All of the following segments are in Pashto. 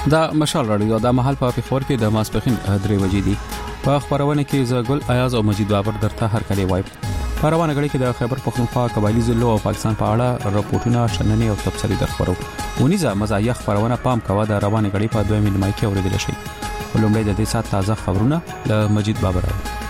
دا مشال راډیو د محل په پیښور کې د ماسپخین 3 بجې دي. په خبرونه کې زګل ایاز او مجید بابر درته هر کله وایي. په روانه غړي کې د خیبر پختونخوا قبایلی ضلع او پاکستان په اړه راپورټونه شننې او تفصیلي درخورو. ونیزه مزایخ خبرونه پام کوه د روانه غړي په 2 نیمه کې اوریدل شي. ولومړی د دې سات تازه خبرونه د مجید بابر.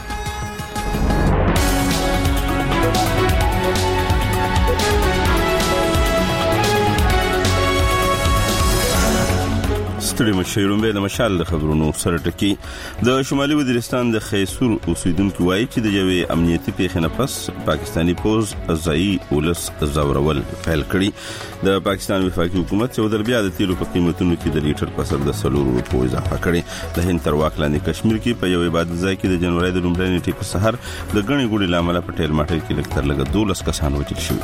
ستړي مشیرون به د مشال د خبرونو سره ټکی. د شمالي وزیرستان د خیسور اوسیدونکو وایي چې د یوې امنیتي پیښې نه پس پاکستانی پوز ځایي ولس زورول پیل کړي. د پاکستان وفاقي حکومت یو ځل بیا د تیلو په قیمتونو کې د لیټر په سر د 4 روپو اضافه کړي. د هند تر واک لاندې کشمیر کې په یو عبادت ځای کې د جنوري د لومړۍ نیټې په سحر د غني ګوډي لامل په ټیل ماټل کې لکتر لګ 12 کسان وژل شوي.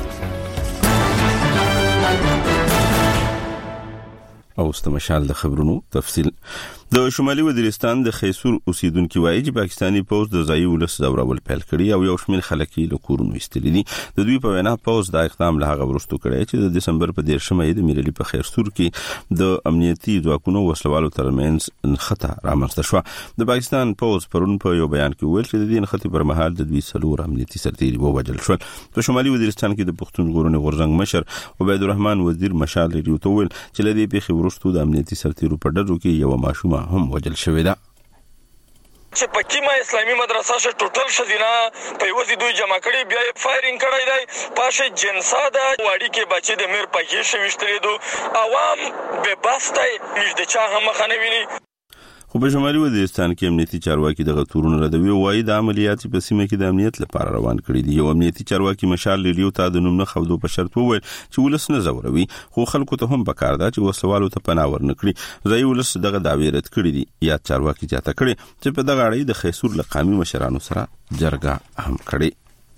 او استمشال د خبرونو تفصیل. د شمالي وزیرستان د خیسور اوسیدونکو وایي چې پاکستانی پوز د ځایي ولس زورول پیل کړي او یو شمېر خلک له کورونو ایستلي دي. د دوی په وینا پوز دا اقدام له هغه وروسته کړی چې د دسمبر په 13 د میرلي په خیسور کې د امنیتي ځواکونو وسلوالو ترمنځ خطر رامنځته شو. د پاکستان پوز پرون په یو بیان کې ویل چې د دې خطر پر مهال د دوی سلور امنیتي سرتیري ووژل شول. په شمالي وزیرستان کې د پښتون ژغورنې غورځنګ مشر عبید الرحمن وزیر مشال ریډیو ته ویل چې لدې پیښې وروسته د امنیتي سرتیرو په ډزو کې یو ماشومه هم وژل شوې ده. چې پکیمه اسلامي مدرسه شه ټوټل شذینا په یوځي دوی جمع کړي بیا فایرینګ کړی دی پاشه جنسا ده واړی کې بچي د میر پکې شوشتلې دو عوام به باسته نږدې چا هم خنویني. خو په شمالي وزیرستان کې امنیتي چارواکي دغه تورونه ردوي وایي د عملیات په سیمه کې د امنیت لپاره روان کړي دي. یو امنیتي چارواکي مشال لیلیو ته د نوم نه خودو په شرط وویل چې ولس نه زوروي خو خلکو ته هم پکار ده چې وسوالو ته پناه ورنکړي. ځای ولس دغه دعوی رد کړي دي. یا چارواکي جاته کړي چې په دغه اړه د خیسور لقامي مشرانو سره جرګه هم کړي.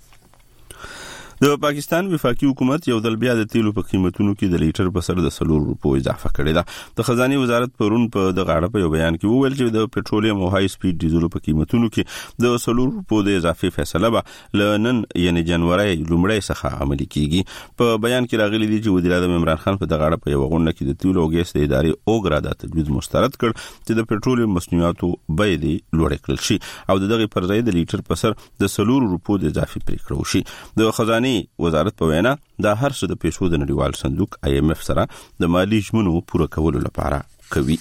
د پاکستان وفاقي حکومت یو ځل بیا د تیلو په قیمتونو کې د لیټر په سر د 4 روپو اضافه کړې ده. د خزانه وزارت پرون په دغه اړه په یو بیان کې وویل چې د پټرولیم او های سپیډ ډیزل په قیمتونو کې د 4 روپو د اضافي فیصله به لنن یعنی جنوري لومړی څخه عملي کیږي. په بیان کې راغلي دي چې وزیر اعظم عمران خان په دغه اړه په یو غونډه کې د تیلو او ګیس د ادارې اوګرا د تجویز مسترد کړ چې د پټرولیم مصنوعاتو بیې لوړ کړل شي او دغه پر ځای د لیټر په سر د 4 روپو د اضافي پریکړه وشي. د خزانه وزارت په وینا دا هر څه د پیسو د نړیوال صندوق IMF سره د مالی ژمنو پوره کولو لپاره کوي.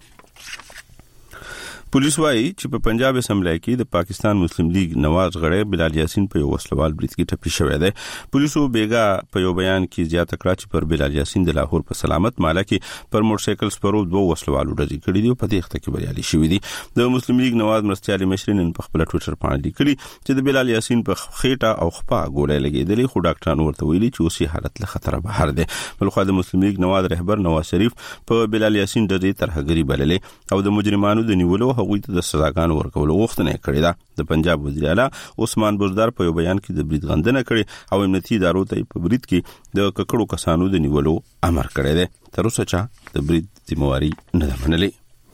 پولیس وايي چې په پنجاب اسمبلی کې د پاکستان مسلم لیگ نواز غړی بلال یاسین په یو وسلوال بریټ کې ټپي شوی دی. پولیسو بیګا په یو بیان کې زیاته کړه چې پر بلال یاسین د لاهور په سلامت مالا کې پر موټرسایکل سپرو 2 وسلوالو ډزې کړې دي او په دې وخت کې بریالي شوی دي. د مسلم لیگ نواز مرستيالي مشرین په خپل ټوئیټر باندې لیکلي چې د بلال یاسین په خېټه او خپا ګولې لګېدلې خو ډاکټرانو ورته ویلي چې اوسې حالت له خطر بهر دی. بلخو د مسلم لیگ نواز رهبر نواز شریف په بلال یاسین د دې ترهګری بللې او د مجرمانو د نیولو هغوی ته د سزا ورکول غوښتنه کړې ده. د پنجاب وزیر اعلی عثمان بزدار په یو بیان کې د بریټ غندنه کړې او امنیتي ادارو ته په بریټ کې د ککړو کسانو د نیولو امر کړی دی. تر اوسه چا د بریټ ذمہواری نه منلې.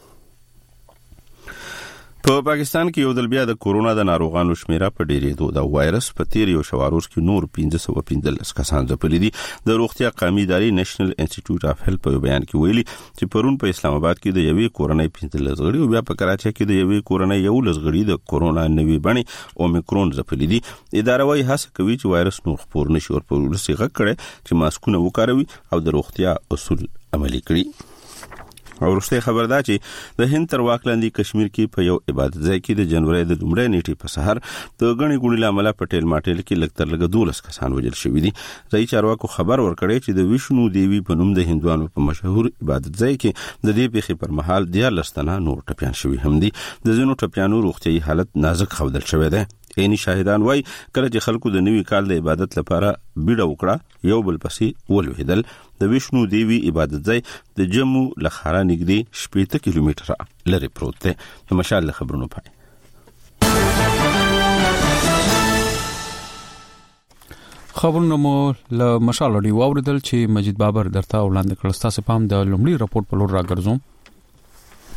په پاکستان کې یو ځل بیا د کورونا د ناروغانو شمیره په ډیرېدو د وایرس په تیر یو شواروز کې نور 1515 کسان ځپلي دي. د روغتیا قومي ادارې نېشنل انسټیټیوټ اف هیلث په بیان کې ویلي چې پرون په اسلام آباد کې د یوې کورنۍ 15 غړي او بیا په کراچۍ کې د یوې کورنۍ 11 غړي د کورونا نوې بڼې اومیکرون ځپلي دي. اداره وايي هڅه کوي چې وایرس نور خپور نشي او په ولسي غږ کړي چې ماسکونه وکاروي او د روغتیا اصول عملي کړي. او ورسته خبر ده چې د هند تر واک لاندې کشمیر کې په یو عبادت ځای کې د جنوري د لومړۍ نیټې په سحر د غني ګوڼې لامل په ټیل ماټل کې لکتر لګ 12 کسان وژل شوي دي. ځای چارواکو خبر ورکړی چې د ویشنو دیوی په نوم د هندوانو په مشهور عبادت ځای کې د دې پیښې پر مهال 14 تنه نور ټپيان شوي هم دي. د ځینو ټپيانو روغتيایي حالت نازک ښودل شوی دی. عیني شاهدان وای کله چې خلکو د نوي کال د عبادت لپاره بیړه وکړه یو بل پسې ولوهدل. د ویشنو دیوی عبادت ځای د جمو لخرا نږدې 70 کیلومتره لري پروت دی. په مشال خبرونو پای خبرونه مو له مشال لري واوریدل چې مجید بابر درته وړاندې کړل. تاسو پام د لومړي راپورټ په لور راګرځوم.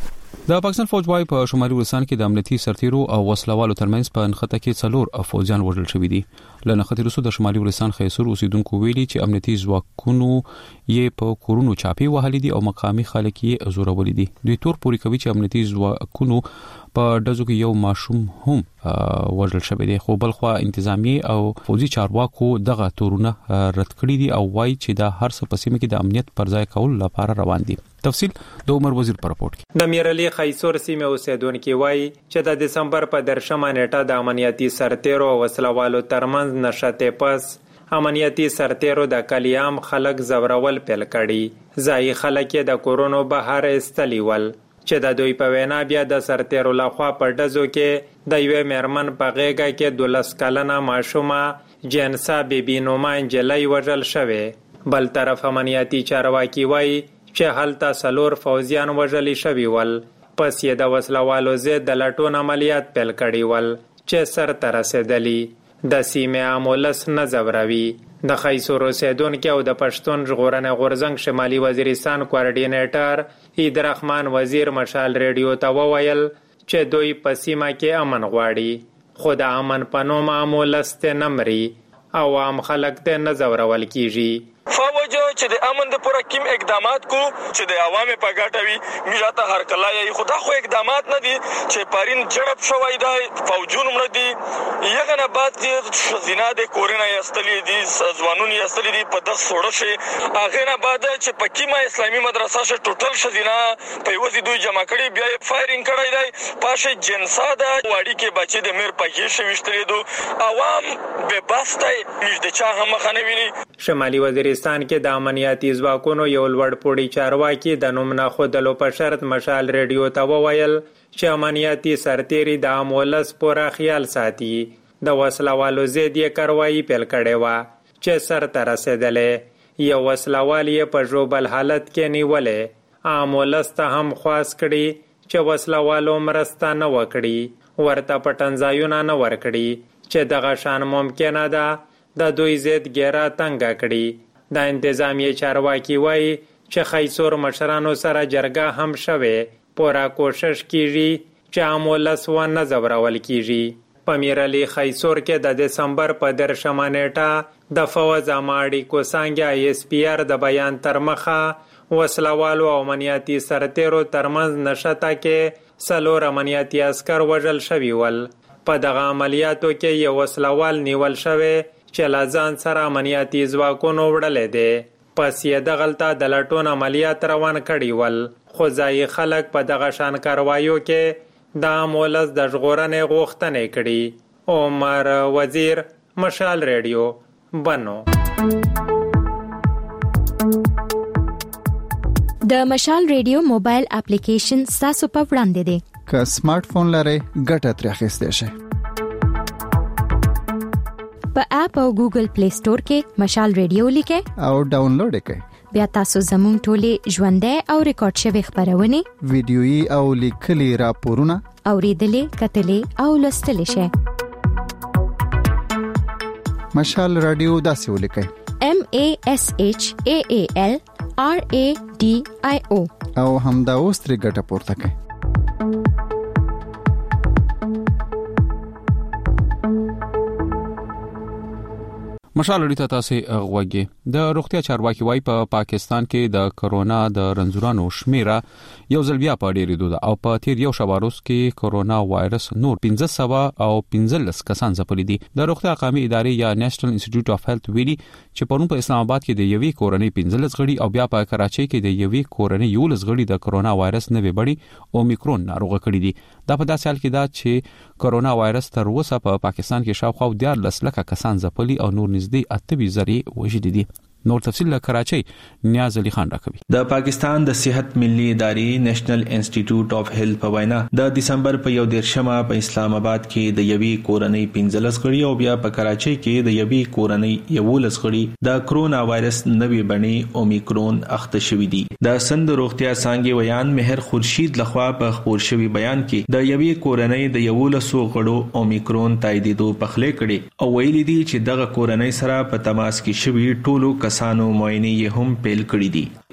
د پاکستان فوج وايي په شمالي وزیرستان کې د امنیتي سرتیرو او وسلوالو ترمنځ په نښته کې 4 فوجیان وژل شوي دي. له نښتې وروسته د شمالي وزیرستان خیسور اوسیدونکو ویلي چې امنیتي ځواکونو یې په کورونو چاپی وهلي دي او مقامي خلک یې زورولي دي. دوی تور پوري کوي چې امنیتي ځواکونو په ډزو کې یو ماشوم هم وژل شوی دی، خو بلخوا انتظامی او فوجي چارواکو دغه تورونه رد کړی دي او وایي چې دا هر څه په سیمه کې د امنیت پر ځای کول لپاره روان دي. تفصیل د عمر وزیر پر رپورت کې. د میرعلی خیسور سیمه اوسیدونکو وایي چې د دسمبر په 13 نیټه د امنیتي سرتیرو او وسلوالو ترمنځ نشته پس امنیتي سرتیرو د کلیام خلک زورول پیل کړي. ځای خلک د کورونو بهر استلیول چې د دوی په وینا بیا د سرتیرو لخوا په ډزو کې د یوې میرمن په غېږه کې 12 کلنه ماشومه جنسا بیبي نوما انجلۍ وژل شوې. بل طرف امنیتي چارواکي وایي چې هلته 4 فوجیان وژل شوي ول. پس یې د وسلوالو ضد د لټون عملیات پیل کړي ول چې سر ته رسېدلي. د سیمې عامولس نه ځوروي. د خیسور اوسیدونکو او د پښتون ژغورنې غورځنګ شمالي وزیرستان کوارډینیټر عیدرحمان وزیر مشال ریډیو ته وویل چې دوی په سیمه کې امن غواړي، خو د امن په نوم عامولس ته نمري او عام خلک ته نه ځورول کیږي. فوج چې د امن د پوره کیم اقدامات کو چې د عوامو په ګټه وي میراته هر کله یې خدا خو اقدامات نه دي چې پارین جړب شوی دی فوجون مړ دي یغه نه بعد چې زنا د کورونه یستلې دي ځوانون یستلې دي په دغه سوړه شي هغه نه بعد چې په کیمه اسلامي مدرسه شه ټوټل شزینا په وځي دوی جمع کړي بیا فایرینګ کړی دی پاشه جنسا د واړی کې بچي د میر په کې شوشتلې دو عوام به باسته نږدې چا هم خنویني. شمالي وزیرستان کې د امنیتي ځواکونو یو لوړ پوړی چارواکي د نوم نه خودلو په شرط مشال ریډیو ته وویل چې امنیتي سرتیري د عامولس پوره خیال ساتي. د وسلوالو ضد یې کاروایی پیل کړې وه چې سر ته رسېدلې. یو وسلوال یې په ژوبل حالت کې نیولې. عامولس ته هم خواست کړي چې وسلوالو مرسته نه وکړي، ورته پټنځایونه نه ورکړي چې دغه شان ممکنه ده د دوی ضد ګیره تنګه کړي. د انتظامی چارواکي وایي چې خیسور مشرانو سره جرګه هم شوه. پورا کوشش کیږي چې عامولس و نه زورول کیږي. په میرعلی خیسور کې د دسمبر په 13 نیټه د فوج اماړي کوسانګیا ایس پی آر د بیان تر مخه وسلوالو او امنیتي سرتیرو ترمنځ نشته کې 4 امنیتي عسكر وژل شوي ول. په دغه عملیاتو کې یو وسلوال نیول شوی چې لازان سره امنیتي ځواکونو وړلې دي. پس یې دغلته د لټون عملیات روان کړي ول، خو ځای خلک په دغه شان کاروایو کې د عامولس د ژغورنې غوښتنې کړي. عمر وزیر مشال ریډیو بنو. د مشال ریډیو موبایل اپلیکیشن تاسو په وړاندې دی. که سمارټ فون لرئ ګټه ترې اخیستئ شئ. په اپ او ګوګل پلی سٹور کې مشال ریډیو لیکئ او ډاونلوډ کړئ. بیا تاسو زموږ ټولې ژوندۍ او ریکارډ شوی خبرونه ویډیويي او لیکلي راپورونه اوریدلې کتلې او لوستلې شئ. مشال رادیو داسې ولیکئ MASHAAL RADIO او همدا اوس ترې ګټه پورته کړئ. مشال لري تاسو غوږی. د روغتیا چارواکي وايي په پاکستان کې د کرونا د رنځورانو شمیره یو ځل بیا په ډیرېدو ده او په تیر یو شباروس کې کرونا وایرس نور 1500 او 15 کسان ځپلي دي. د روغتیا قومي ادارې یا نېشنل انسټیټیوټ اف هیلث ویلي چې پرون په اسلام آباد کې د یوې کورنۍ 15 غړي او بیا په کراچۍ کې د یوې کورنۍ 11 غړي د کرونا وایرس نوې بړي اومیکرون ناروغه کړي دي. دا په داسې حال کې ده چې کرونا وایرس تر اوسه په پاکستان کې شاوخوا 14 لک کسان ځپلي او نور نږدې 8,000 وژل دي. نور تفصیل له کراچۍ نیاز علي خان راکوي. د پاکستان د صحت ملي ادارې نېشنل انسټیټیوټ اف هیلث په وینا د دسمبر په 11 په اسلام آباد کې د یوې کورنۍ 15 غړي او بیا په کراچۍ کې د یوې کورنۍ 11 غړي د کرونا وایرس نوې بڼې اومیکرون اخته شوې دي. د سند روغتیا څنګه بیان مهر خورشید لخوا په خبر شوی بیان کې د یوې کورنۍ د 11 غړو اومیکرون تاییدو پخلې کړي او ویلي دي چې دغه کورنۍ سره په تماس کې شوی ټولو کسانو معاینه یې هم پیل کړی دي.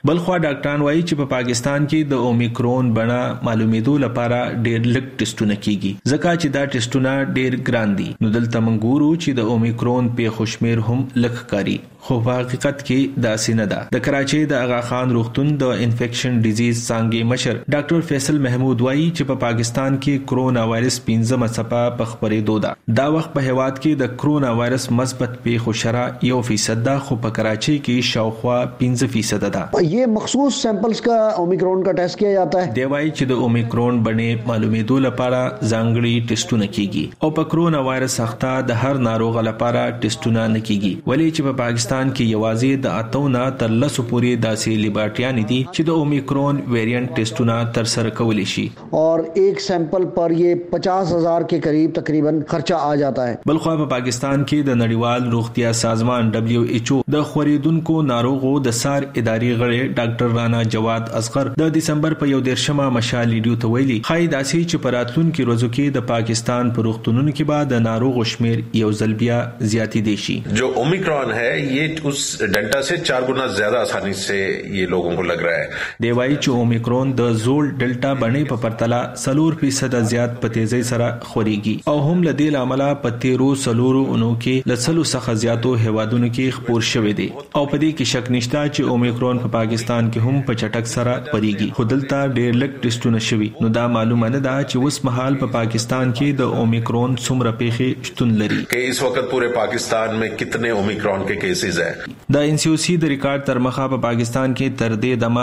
بلخوا ډاکټران وایي چې په پاکستان کې د اومیکرون بڼه معلومېدو لپاره ډېر لږ ټیسټونه کیږي ځکه چې دا ټیسټونه ډېر ګران دي. نو دلته موږ ګورو چې د اومیکرون په خوشمیر هم لږ کاری خو په حقیقت کې دا سینه ده. د کراچۍ د اغا خان روغتون د انفیکشن ډیزیز څانګې مشر ډاکټر فیصل محمود وایي چې په پاکستان کې کرونا وایرس 15 څپه په خبرېدو ده. دا وخت په هیواد کې د کرونا وایرس مثبت پیښو شرح 1% ده خو په کراچۍ کې شاوخوا 15% ده. یہ مخصوص سیمپلز کا اومیکرون کا ټیسټ کیا جاتا ہے. دی وایي چې د اومیکرون بڼې معلومېدو لپاره ځانګړي ټیسټونه کیږي او په کرونا وایرس اخته د هر ناروغ لپاره ټیسټونه نه کیږي ولې چې په پاکستان کې یوازې د 8 نه تر 10 پورې داسې لیبارټریان دي چې د اومیکرون ویریانټ ټیسټونه تر سره کولی شي اور ایک سیمپل پر یہ 50,000 کے قریب تقریباً خرچہ آ جاتا ہے. بلخوا په پاکستان کې د نړیوال روغتیا سازمان WHO د خوريدونکو ناروغو د سار اداري غړي ډاکټر رانا جواد اصغر د دسمبر په 1 مشال لیډیو ته ویلي خای داسې چې پراتلونکو ورځو کې د پاکستان پر روغتونونو کې بعد د ناروغ شمیر یو ځل بیا زیاتې دي شي. جو اومیکرون ہے یہ اس ڈیلٹا سے 4 گنا زیادہ آسانی سے یہ لوگوں کو لگ رہا ہے. دی وایي چې اومیکرون د زول ډیلټا بڼې په پرتله 4% زیات په تیزی سره خوريږي او هم له دې لامل په 13 اونو کې لسلو څخه زیاتو هوادونو کې خپور شوې دي او په دې کې شک نشته چې اومیکرون په پاکستان کې هم په چټک سره خوريږي. خو دلته ډېر لږ ټیسټونه شوي نو دا معلومه نه ده چې اوس مهال په پاکستان کې د اومیکرون څومره پیښې شتون لري کہ اس وخت پورے پاکستان میں کتنے اومیکرون کے کیسز ہیں. د NCOC د ریکارډ تر مخه په پاکستان کې تر دې دمه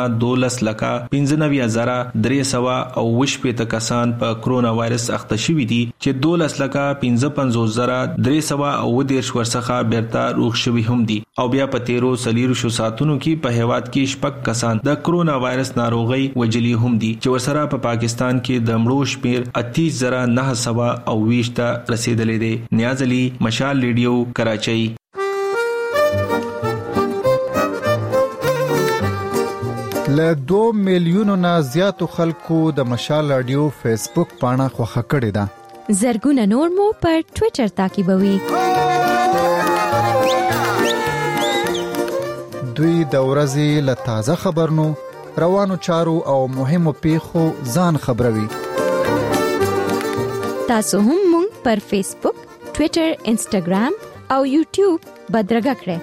12,95,320 کسان په کرونا وایرس اخته شوي دي چې 12,55,310 ورڅخه بیرته روغ شوي هم دي او بیا په 13 ساعتونو کې په هیواد کې شپږ کسان د کرونا وایرس ناروغي وجلی هم دي چې ورسره په پاکستان کې د مړو شمیر 38,920 ته رسیدلې دي. نیاز علي مشال ریډیو کراچۍ. له 2 میلیونو نه زیاتو خلکو د مشال رادیو فیسبوک پاڼه خوښه کړې ده. زرګونه نور مو پر ټوئیټر تعقیبوي. دوی د ورځې له تازه خبرونو روانو چارو او مهمو پیښو ځان خبروي. تاسو هم موږ پر فیسبوک، ټوئیټر، انسټاګرام او یوټیوب بدرګه کړئ.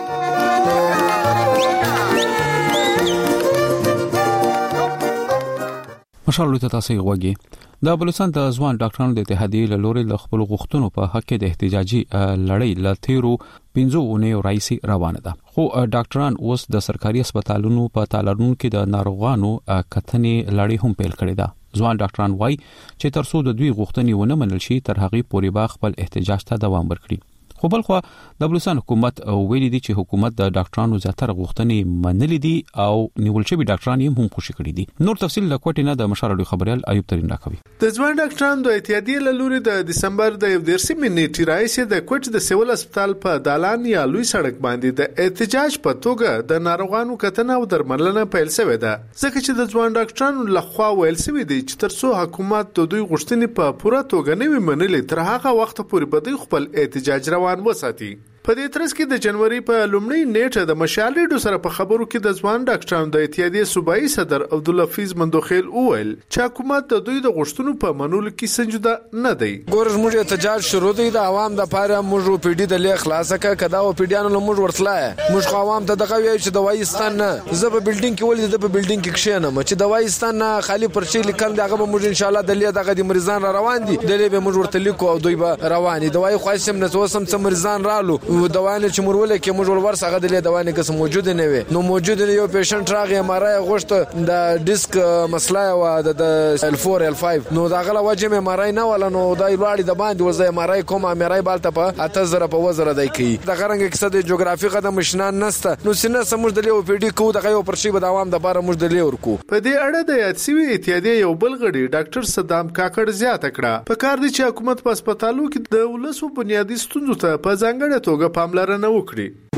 مشال ته تاسو غوږی د بلوچستان د ځوان ډاکټرانو د اتحادیې له لوري د خپل غوښتنو په حق کې د احتجاجي لړۍ له تیرو 15 اونیو راځي روانه ده خو ډاکټران اوس د سرکاري هسپتالونو په تالارونو کې د ناروغانو کتنې لړۍ هم پیل کړې ده. ځوان ډاکټران وایي چې ترڅو د دوی غوښتنې ونه منل شي تر هغه پورې به خپل احتجاج ته دوام ورکړي. خو بلخوا د بلوچستان حکومت ویلي دي چې حکومت د ډاکټرانو زیاتره غوښتنې منلې دي او نیول شوی ډاکټران یې هم خوشی کړي دي. نور تفصیل د کوټې نه د مشال خبريال ایوب ترين راکوي. د ځوان ډاکټرانو د اتحادیې له لوري د دسمبر د 11 نیټې راځي د کوټ د سیول هسپتال په دالان یا لوی سړک باندې د احتجاج په توګه د ناروغانو کتنه او درملنه پیل شوې ده ځکه چې د ځوان ډاکټرانو لخوا ویل شوی دی چې ترڅو حکومت د دوی غوښتنې په پوره توګه نه وي منلې تر هغه وخت پورې به دوی خپل احتجاج روان وساتي. په دې ترڅ کې د جنوري په لومړۍ نیټه د مشال ریډیو سره په خبرو کې د ځوان ډاکټرانو د اتحادیې صوبایي صدر عبدالحفیظ مندوخیل وویل چې حکومت د دوی د غوښتنو په منلو کې سنجیده نه دی. ګورز موږ احتجاج شروع دی د عوام د پاره موږ پی ډی د لې خلاصه کړه دا او پی ډیانو موږ ورتلای موږ عوام ته دغه وی چې دوايي ستان نه زه په بلډینګ کې ولې د په بلډینګ کې کښینم چې دوايي ستان نه خالی پرچې لیکل دغه موږ ان شاء الله د لې دغه د مریضان را روان دي د لې به موږ ورته لیکو او دوی به روان دي دوايي خاصم نه وسم څم مریضان رالو دوانه چې مرولې کې موږ ورسره د لې دوانه کس موجود نه وي نو موجود یو پیشنټ راغی مارای غوښته د ډیسک مسله او د L4 L5 نو داغله وجه مې مارای نه ولا نو دای لوړی د باندې وزه مارای کومه مارای بالته په 8000 په وزره دای کی د غرنګ کیسه د جغرافي قدم مشنان نسته نو سینه سمج د لیو پی ډی کو دغه یو پرشي به دوام د بار موږ د لیور کو په دې اړه د یادسوي اتحادیې یو بل غړي ډاکټر صدام کاکړ زیاته کړه په کار دي چې حکومت په هسپتالو کې د ولسو بنیادی ستونزو ته په ځانګړې توګه پاملرنه وکړي.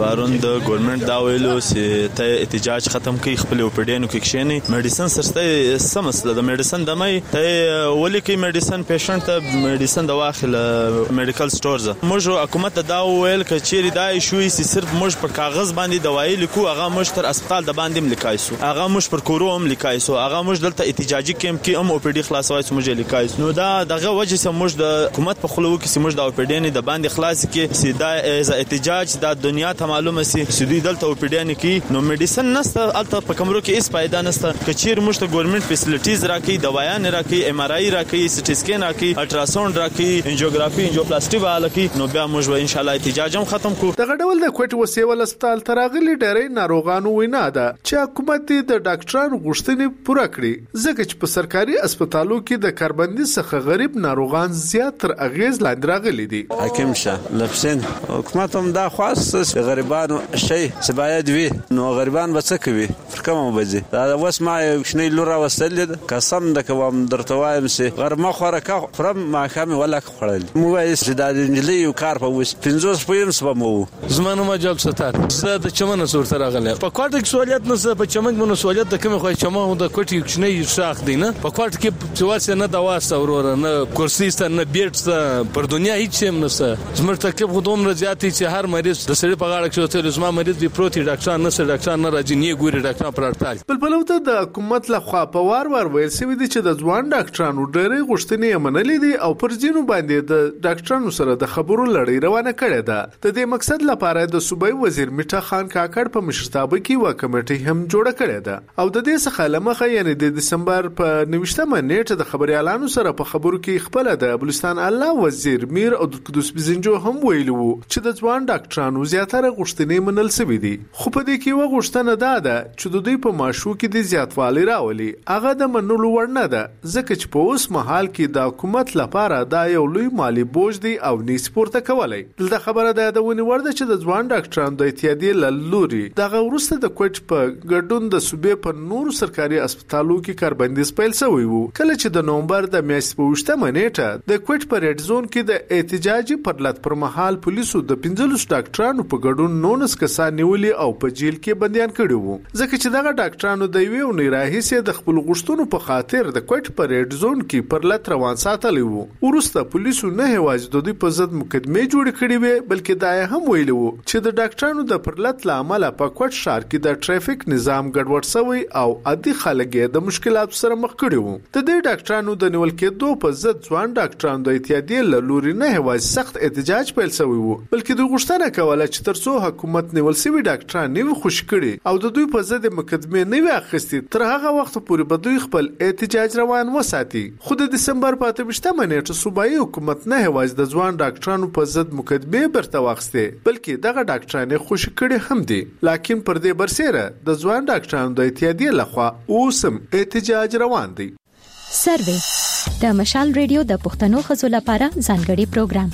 پرون د ګورنمنت دا ویلو چې ته احتجاج ختم کړي خپل اوپیډینو کې کښینی میډیسن سرسته سمسله د میډیسن د مې ته ولې کې میډیسن پیشنټ ته میډیسن د واخل میډیکل سٹورز موږ حکومت دا ویل ک چیرې دا شوې چې صرف موږ پر کاغذ باندې دوايي لیکو هغه موږ تر هسپتال د باندې لیکایسو هغه موږ پر کوروم لیکایسو هغه موږ دلته احتجاجي کیمپ کې هم اوپیډي خلاصوي چې موږ لیکایسو نو دا دغه وجه چې موږ د حکومت په خلوو کې موږ د اوپیډین د باندې خلاص کې چې دا از احتجاج د دنیا ته معلومه سي چې دوی دلته اوپیډین کې نو میډیسن نسته الته په کمرو کې هیڅ فائدہ نسته کچیر موږ ته ګورنمنت فیسیلیټیز راکې دوايان راکې ام ار آی راکې سټي سکین راکې الټراساوند راکې انجیوګرافي انجیوپلاسټي والکې نو بیا موږ ان شاء الله احتجاج هم ختم کوو دغه ډول د کوټ وسیول هسپتال تراغلي ډېرې ناروغانو وینا ده چې حکومت د ډاکټرانو غوښتنې پوره کړي ځکه چې په سرکاري هسپتالو کې د کاربندي څخه غریب ناروغان زیات تر اغیز لاندې راغلي دي حکیم شه لپسین حکومت هم دا خاص غریبانو شي چې باید وي نو غریبان به څه کوي پر کومه بځي دا اوس ما شنې لور راوستل قسم د کوم درته وایم چې غرمه خوره کا فرم ما کامي ولا خړل مو وایي چې دا انجلي یو کار په وس 50 پویم سبمو زمانو ما جواب ستار زه د چمن سور تر غلې په کوټ کې سہولیت نه په چمن منو سہولیت د کوم خو چمن د کوټي شنې شاخ دی نه په کوټ کې څواسه نه دوا سورور نه کرسي ست نه بیټ پر دنیا هیڅ هم نه زمر تکلیف خودوم رضایتي چې هر مریض د سړي په غاړه کې ته زما مریض دی پروتي ډاکټر نه راځي نه ګوري ډاکټر پر اړتال بلبلوته د حکومت لخوا په وار ویل سوي دي چې د ځوان ډاکټرانو ډېرې غوښتنې منلې دي او پر ځینو باندې د ډاکټرانو سره د خبرو لړۍ روانه کړې ده د دې مقصد لپاره د صوبایي وزیر میټا خان کاکړ په مشرتابه کې یو کمیټه هم جوړه کړې ده او د دې څخه لمخه یعنی د دسمبر په 29مه نیټه د خبريالانو سره په خبرو کې خپل د بلوچستان الله وزیر میر او د قدوس بزنجو هم ویلو چې د ځوان ډاکټرانو زیاتره غوښتنې منل سوي دي خو په دې کې و غوښتنه ده چې د دوی په معاشو کې د زیاتوالي راولي هغه د منلو وړ نه ده ځکه چې په اوس مهال کې د حکومت لپاره دا یو لوی مالی بوج دی او نس پورته کولای دلته خبره ده د ونی ورده چې د ځوان ډاکټرانو د اتحادیې لوري دغه ورسته د کوټ په ګډون د صوبې په نور سرکاري هسپتالو کې کاربندیز پیل شوی وو کله چې د نومبر د میاشتې په 8مه نیټه د کوټ په ریډ زون کې د احتجاجي پرلط پر مهال پولیسو د 15 ډاکټرانو په ګډون 19 کسان نیولي او په جیل کې بنديان کړي وو ځکه چې دغه ډاکټرانو د یوې ونې راهیسې د خپل غوښتنو په خاطر د کوټ په ریډ زون کې پرلط روان ساتلی وو ورسته پولیسو نه هواز د دوی په ضد مقدمه جوړ کړي وي بلکې دا هم ویلي وو چې د ډاکټرانو د پرلط لامل په کوټ ښار کې د ټریفیک نظام ګډوډ شوی او عادي خلک د مشکلاتو سره مخ کړي وو د دې ډاکټرانو د نیول کېدو په ضد ځوان ډاکټرانو د اتحادیې لوري نه هواز سخت احتجاج پیل شوی وو بلکې دوی غوښتنه کوله چې ترڅو حکومت نیول شوی ډاکټران نیو خوش کړي او د دوی په ضد مقدمه نه وي اخیستې تر هغه وخت پورې به دوی خپل احتجاج روان وساتي خو د دسمبر په 28مه نیټه صوبایي حکومت نه هواز د ځوان ډاکټرانو په ضد مقدمه برته واخیسته بلکې دغه ډاکټران خوش کړي هم دي لکه پر دې برسره د ځوان ډاکټرانو د اتحادیې لخوا اوسم احتجاج روان دی سروې د مشال ریډیو د پښتنو خزو لپاره ځانګړي پروګرام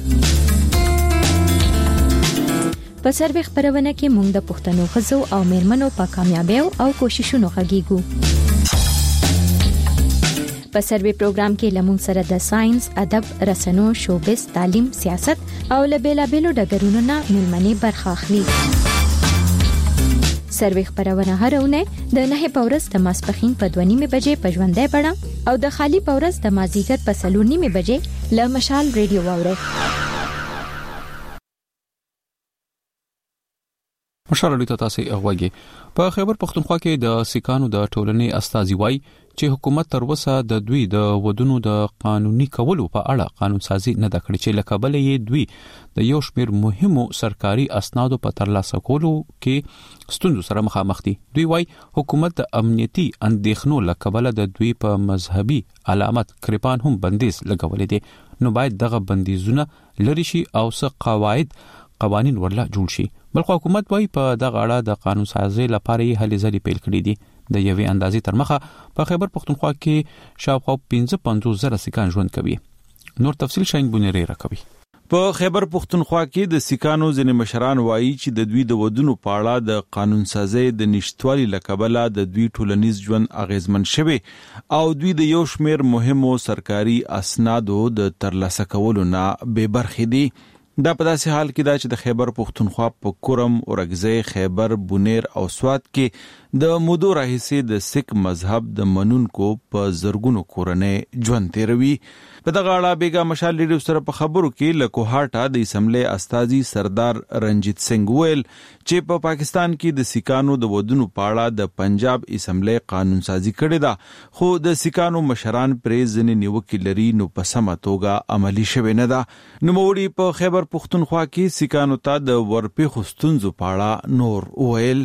په سروې خبرونه کې موږ د پښتنو خزو او میرمنو په کامیابیو او کوششونو غږیږو په سروې پروګرام کې لمون سره د ساينس ادب رسنو شوبز تعلیم سیاست او لبیلابیلو ډګرونو نه ملمنې برخه اخلي سروې خبرونه هرونه د 9 پورس د ماسپخین په 2:30 بجې په ژوندۍ بڼه او د خالی پورس د مازیګر په 3:30 بجې ل مشال ریډیو واوري مشال ریډیو تاسو اوغږی په خیبر پختونخوا کې د سیکانو د ټولنې استازي وای چې حکومت تر اوسه د دوی د ودونو د قانوني کولو په اړه قانون سازي نه د کړې چې لکه بل یې دوی د یو شمېر مهمو سرکاري اسنادو په ترلاسه کولو کې ستونزو سره مخامخ دي دوی وای حکومت د امنیتي اندېښنو لکه د دوی په مذهبي علامت کرپان هم بندیز لګولې دي نو باید دغه بندیزونه لری شي او څه قوانین ورلا جوړ شي بلخو حکومت وای په دغه اړه د قانون سازي لپاره یې هلې ځلې پیل کړې دي د یوې اندازې تر مخه په خیبر پختونخوا کې شاوخوا 55,000 سیکان ژوند کوي نور تفصیل شاین بونری راکوي په خیبر پختونخوا کې د سیکانو ځینې مشران وایي چې د دوی د ودونو په اړه د قانون سازي د نشټوالي لکبله د دوی ټولنیز ژوند اغیزمن شوی او دوی د یو شمېر مهمو سرکاري اسنادو د ترلاسه کولو نه بے برخې دي دا په داسې حال کې دا چې د خیبر پښتونخوا په کورم، اورګزی، خیبر، بونیر او سوات کې د مودو راهیسې د سیک مذهب د منونکو په زرګونو کورنۍ ژوند تیروي. په دغه اړه بیګا مشال ریډیو سره په خبرو کې له کوهاټا د اسمبلی استازي سردار رنجیت سنگ ویل چې په پاکستان کې د سیکانو د ودونو په اړه د پنجاب اسمبلی قانون سازي کړې ده، خو د سیکانو مشران پرې ځنې نیوکې لري نو په سمه توګه عملي شوې نه ده. نوموړي په خیبر پښتونخوا کې سیکانو ته د ورپېښو ستونزو په اړه نور ویل.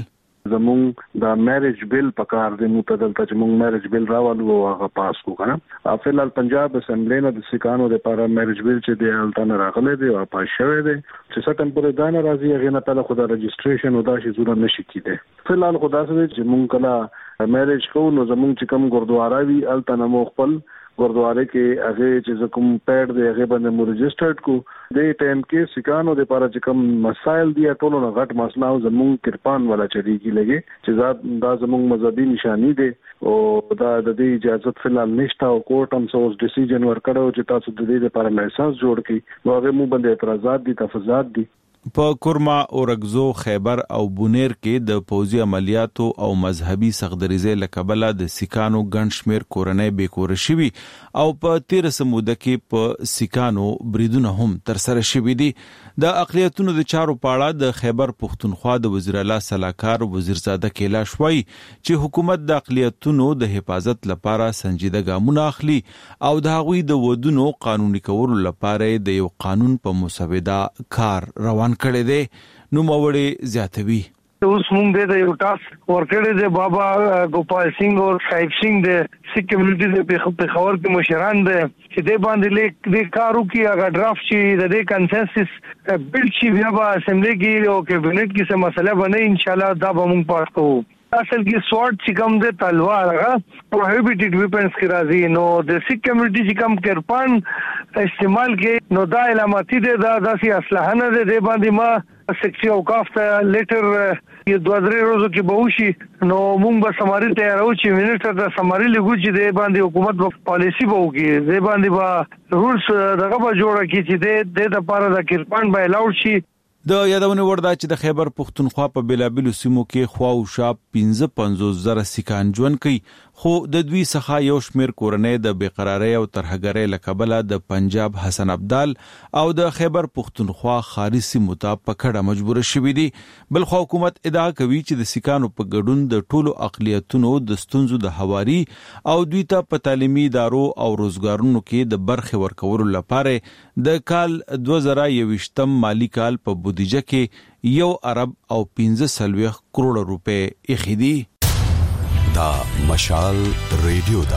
زمونږ د میریج بیل په کار دی، موږ ته دلته چې موږ میریج بیل راولو او هغه پاس کو کنه. فلحال پنجاب اسمبلی نه د سیکانو لپاره میریج بیل چې دی هلته نه راغلی دی او پاس شوی دی چې څه ټمپوري دا نه راځي هغه نه پهله خو د رجسټریشن او دا شی زونه نشي کیده. فلحال خو دا څه چې موږ کله میریج کوو نو زمونږ چې کوم ګردواره وي هلته نه مو خپل ګردواره کې هغه چې کوم پیډ دی هغه باندې مو رجسټرډ کو. د ټایم کې سیکانو د لپاره چې کوم مسایل دی ټولو نه غټ مسله او زمونږ کرپان والا چریږي لګي چې دا زمونږ مذهبي نشانی دی او دا د دې اجازه فلحال نشته او کورټ هم سوس ډیسیژن ورکړو چې تاسو د دې لپاره لایسنس جوړ کړئ. نو هغه مو باندې اعتراضات دي، تفاضلات دي. په کورما، اورګزو، خیبر او بونیر کې د پوځي عملیاتو او مذهبي سختدریزۍ له کبله د سیکانو ګڼ شمېر کورنۍ بېکوره شوي او په تېره موده کې په سیکانو بریدونه هم ترسره شوي دي. د اقلیتونو د چارو په اړه د خیبر پښتونخوا د وزیر اعلی سلاکار وزیرزاده کیلاش وایي چې حکومت د اقلیتونو د حفاظت لپاره سنجیده ګامونه اخلي او د هغوی د ودونو قانوني کولو لپاره د یو قانون په مسوده کار روان کړی دی. نوموړي زیاتوي اوس موږ د یو ټاسک ورکړی دی بابا ګوپال سنگ او صاحب سنگ د سیک کمیونټي په خبر کې مشران دي چې د باندې لیک د کارو کې هغه ډرافټ چې د کنسنسس بل شي بیا په اسمبلی کې او کابینټ کې څه مسله بنه ان شاء الله دا به موږ پاس کوو. اصل کې سوارت چې کوم د تلوار هغه پروهیبټډ ویپنز کې راځي نو د سیک کمیونټي چې کوم کرپان استعمال کې نو دا علاماتي ده دا داسې اسلحه نه ده. د باندې ما سکشن اوقاف ته لیټر یو 2-3 ورځې کې به وشي نو موږ به سماري تیارو چې منسټر د سماري لګو چې د باندې حکومت په پالیسی به وکړي، د باندې به رولز دغه به جوړه کړي چې د لپاره د کرپان به الاود شي. د یادونه ورده چې د خیبر پښتونخوا په بیلابیلو سیمو کې خوا او شا 55,000 سیکان ژوند کوي، خو د دوی څخه یو شمیر کورنۍ د بیقراری او ترهګرۍ له کبله د پنجاب حسن ابدال او د خیبر پښتونخوا خاري سیمو ته په کډه مجبور شوي دي. بل خو حکومت ادعا کوي چې د سیکانو په ګډون د ټولو اقلیتونو د ستونزو د هواري او دوی ته په تعلیمي ادارو او روزګارونو کې د برخې ورکولو لپاره د کال 2021 مالی کال په بودیجه کې 1 ارب او 15 کروڑ روپے ایښي دي. دا مشال ریډیو دا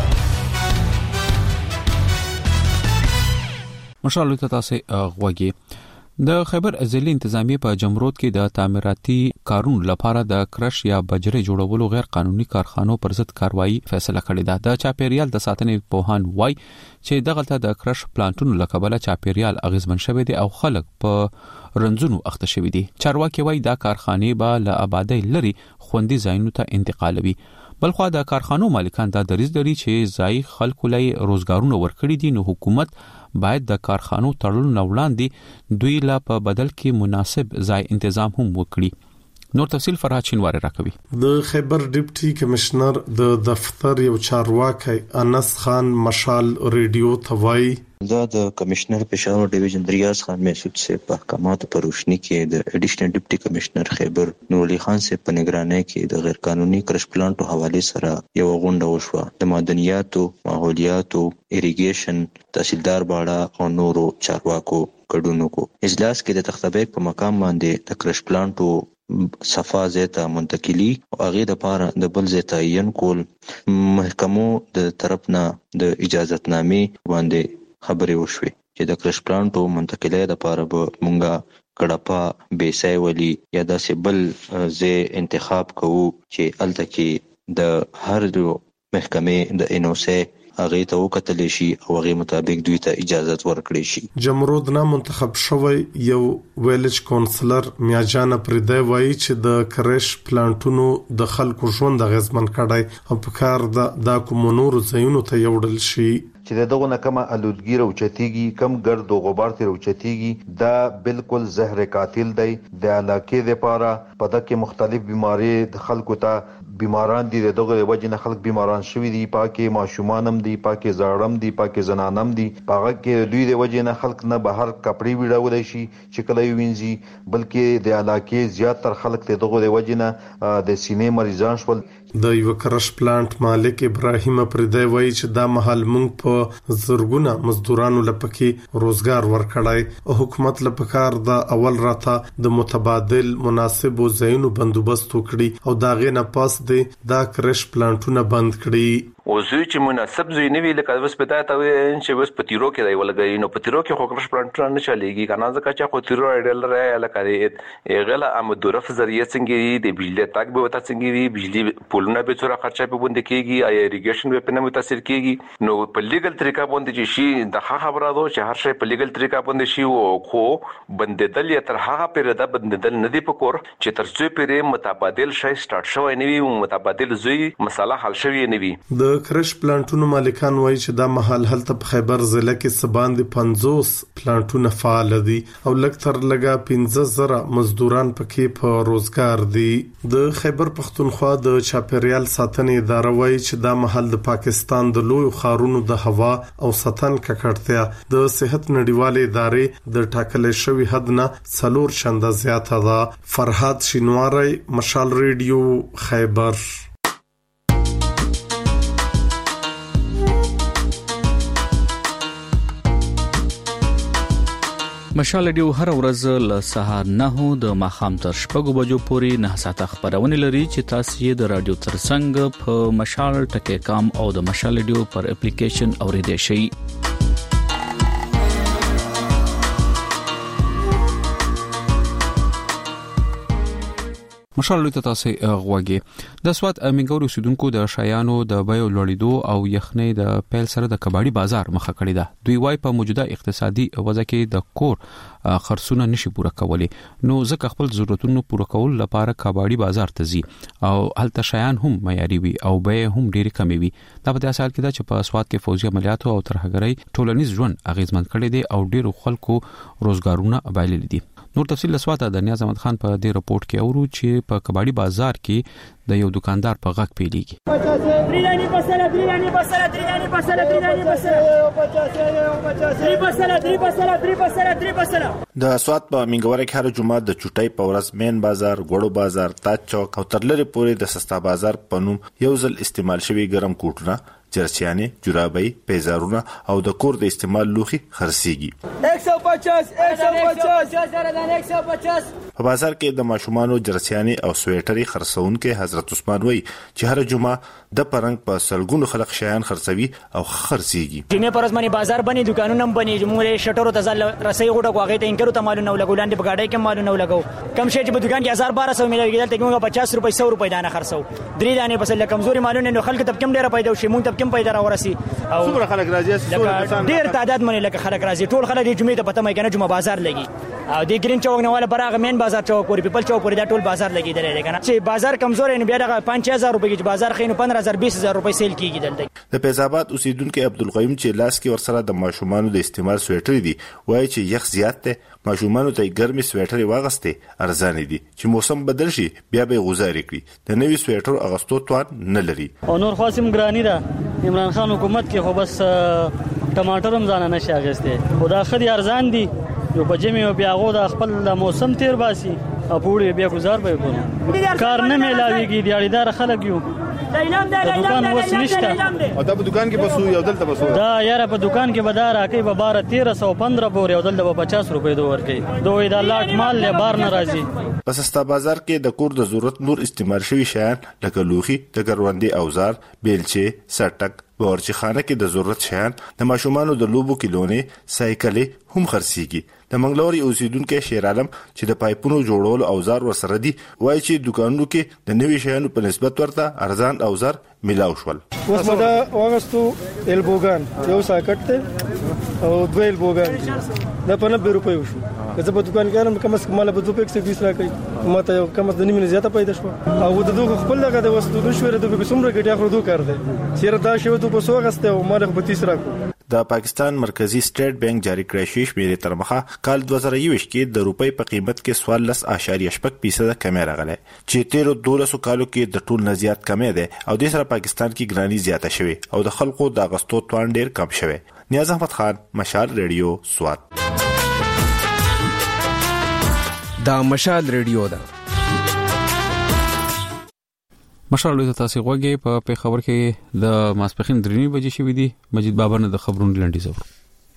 مشال ته تاسو غوږی. د خیبر ضلعي انتظامیه په جمرود کې د تعمیراتي کارونو لپاره د کرش یا بجرې جوړولو غیر قانوني کارخانو پر ضد کاروایی فیصله کړې ده. د چاپیریال د ساتنې پوهان وای چې دغه د کرش پلانټونو لکبله چاپیریال اغیزمن شوی دی او خلک په رنځونو اخته شوی دي. چارواکي وای دا کارخانې به له آبادی لري خوندي ځایونو ته انتقالوي. بلخوا د کارخانو مالکان دا دریځ لري چې ځای خلکو لای روزګارونه ورکړي دي، نو حکومت باید د کارخانو تړلو وړاندې دوی لا په بدل کې مناسب ځای تنظیم هم وکړي. نور تفصیل فرهاد شینواری راکوي. د خیبر ډیپټي کمشنر د دفتر یو چارواکي انس خان مشال ریډیو توای دا د کمشنر پېښور ډیویژن ریاض خان محسود سے په احکاماتو په روشنی کې د اډیشنل ډیپټي کمشنر خیبر نور علي خان سے په نگرانی کې د غیر قانوني کرش پلانټو حواله سره یو غونډه وشوه. د معدنیاتو، ماحولیاتو، اریګیشن، تحصیلدار باړه او نورو چارواکو ګډون کو. اجلاس کې د تختبیک په مقام باندې د کرش پلانټو صفا زیته منتقلی او هغه د پاره د بل زیته عین کول محکمو د طرفنا د اجازهتنامې باندې خبرې وشوي چې د کرش پلانټو منتقلی د پاره به مونږه کډپا بیسای ولی یا د سیبل زی انتخاب کوو چې الته کې د هر محکمې د انوسه هغه ته وکتل شي او هغه مطابق دوی ته اجازه ورکړي شي. جمهوریت نه منتخب شوی یو ویلج کونسلر میاجان پردای وایي چې د کرش پلانټونو د خلکو ژوند غزمن کړای او په کار د کومونور زینو ته یوړل شي چې دغه نکمه الودګي روچتيږي کم ګرد او غبار ته روچتيږي دا بالکل زهر قاتل دی د علاقې لپاره په دغه مختلف بيماري د خلکو ته بیماران دي دغه وجه نه خلک بیماران شوي دي پاکي ماشومانم دي پاکي زاړم دي پاکي زنانم دي هغه کې دوی د وجه نه خلک نه بهر کپڑے ویډاول شي چې کله وینځي بلکې د علاقې زیات تر خلک ته دغه وجه نه د سینې مریضان شول. د یو کرش پلانټ مالک ابراهیم پردای وایي چې دا محل مونږ په زرګونه مزدورانو لپاره روزګار ورکړای او حکومت لپاره د اول راته د متبادل مناسب زینو بندوبست وکړي او دا غي نه پاس دی دا کرش پلانټونه بند کړي. او زوی چې مناسب زوی نه وی لکه وس پتا ته چې وس پتیرو کې دی ولګي نو پتیرو کې خو کرش پلانټونه نه چلیږي کنه ځکه چې خو تیرو ایډل راي لکه غلا امدورف ذریعہ څنګه دی بجلی تاک به وتا څنګه وی بجلی پولونه به څوره خرچه په بند کېږي یا ایریګیشن به نه متاثر کېږي نو په لیګل طریقه باندې چې شي د خبره ده چې هر شی په لیګل طریقه باندې شي او خو بندیدل یا تر هغه پیره بندیدل نه دی پکور چې تر څو پیره متبادل شي سٹارټ شوی نه وي متبادل زوی مسله حل شوی نه وي. د کرش پلانټونو مالکان وایي چې دا محل هلته په خیبر ضلع کې سباند 50 پلانټونه فعال دي او لکتر لګا 15000 مزدوران پکې په روزګار دي. د خیبر پختونخوا د چاپیریال ساتنې اداره وایي چې دا محل د پاکستان د لوی خارونو د هوا او ساتن ککړتیا د صحت نړیوالې ادارې د ټاکل شوی حد نه 4 چنده زیاته ده. فرهاد شینواری، مشال ریډیو، خیبر. مشال ډیو هر ورځ له سهار 9 د ماخام تر شپږو بجو پورې 9 ساعته خبرونه لري چې تاسو یې د رادیو ترڅنګ په مشال ټکی کام او د مشال ډیو پر اپلیکیشن اوریدئ شئ. مشال ته تاسو غوږی د سواد امنګورو سودونکو د شایانو د بیو لوړېدو او یخنۍ د پیل سره د کباړي بازار مخه کړی ده. دوی وايي په موجوده اقتصادي وضع کې د کور خرڅونه نشي پوره کولی نو ځکه خپل ضرورتونو پوره کول لپاره کباړي بازار ته ځي او هلته شایان هم معیاري وي او بیه هم ډېری کمې وي. دا په اصل کې دا چې په سواد کې فوزي عملیاتو او ترهګرۍ ټولنیز ژوند اغیزمن کړي دي او ډېرو خلکو روزګارونه بایللي دي. نور تفصیل لسواته د نیاز احمد خان په دې رپورت کې اورو چې په کباړي بازار کې د یو دکاندار په غږ پیلېږي. د سواد په منګوره کې هر جمعه د چټای په ورځ مین بازار، ګوړو بازار، تاج چوک او ترلری پورې د سستا بازار په نوم یو ځل استعمال شوی ګرم کوټونه، جرسیانه، جرابې، پیزارونه او د کور د استعمال لوخي خرڅيږي. 150 په بازار کې د ماشومانو جرسیانه او سویټري خرڅونکو حضرت عثمان وای چې هر جمعه د پرنګ په سلګونو خلک شیان خرڅوي او خرڅيږي. جمعه پر ورځ باندې بازار بني دکانونه بني جمهور شټرو ته ځل رسۍ غوډه کوغه ته انکرو ته مالونه ولګولان په گاډي کې مالونه ولګو کم شي چې په دکان کې 1200 ملي کېدل ته موږ 50 روپۍ 100 روپۍ دانه خرڅو. درې دانه بس له کمزوري مالونه نو خلک ته کم ډیره پیدا شي مونږ ته کم پیدا راورسي او څومره خلک راځي ډیر تعداد منی لکه خلک راځي ټول خلک د جمعې ته پته مې کنه جمعه بازار لګي او د ګرین چوک نه والا براغه مین بازار چوک پورې پیپل چوک پورې دا ټول بازار لګي درې کنه چې بازار کمزور نه بیا دغه 5000 روپۍ کې بازار خینو 15000 20000 روپۍ سیل کیږي دلته. د فیضآباد اوسیدونکو عبدالقیوم چې لاس کې ورسره د ماشومانو د استعمال سویټر دي وایي چې یخ زیات ده ماشومانو ته ګرمي سویټر واغسته ارزان دي چې موسم بدل شي بیا به غوزاري کړي د نوې سویټر اغستو توان نه لري. او نور خاصم ګرانی ده عمران خان حکومت کې خو بس ټماټر هم ځان نه شي اغسته خدا خدي ارزان دي یو بجمی او بیا غو د خپل موسم تیر باسي او پوری بیا گزار به کوو کار نه ملاويږي دیاړیدار خلک یو دکان وس نشته او دا په دکان کې بسو یو دلته بسو دا یاره په دکان کې بدار راکې به 1315 پورې او دلته 50 روپۍ دوه ورکې دوی دا لاټ مال له بار ناراضي. پس ستا بازار کې د کور د ضرورت نور استعمال شوی شیان لکه لوخي، د ګروندې اوزار، بیلچې، سټک، باورچی خانه کې د ضرورت شیان د ماشومانو د لوبو کلونې سایکلې هم خرڅيږي. د منګلوري اوسیدونکو شیر عالم چې د پایپونو جوړولو اوزار ورسره دي وایي چې دکانونو کې د نوي شیانو په نسبت ورته ارزان اوزار ملاو شول. اوس مدا واغستو البوغان یو ساکټ ته او دوه البوغان دا په 90 روپۍ وشو. زه په دکان کې راځم کم از کم مال په 220 راکړي ماته یو کم از د نیمه زیاته پیدا شو او د دوه خپل لګه د وسو د شوره د کومره ګټه اخرو دوه کار دی چیرې دا شی ته په سوغسته او مال په 30 راکو. د پاکستان مرکزی سټیټ بانک جاری کړی شوی شمیرې تر مخه کال 2021 کې د روپۍ په قیمت کې 14.8% کمی راغلی چې تیر 12 کالو کې د ټول نه زیات کمی دی او د سره پاکستان کې ګرانی زیاته شوی او د خلکو د اغستو توان ډیر کم شوی. نیاز احمد خان، مشال ریډیو، سوات. دا مشال ریډیو ده. مشال ریډیو تاسو غوږی په خبر کې د ماسپخین 3 بجې شوې دي. مجید بابر نه د خبرونو لنډیز اور.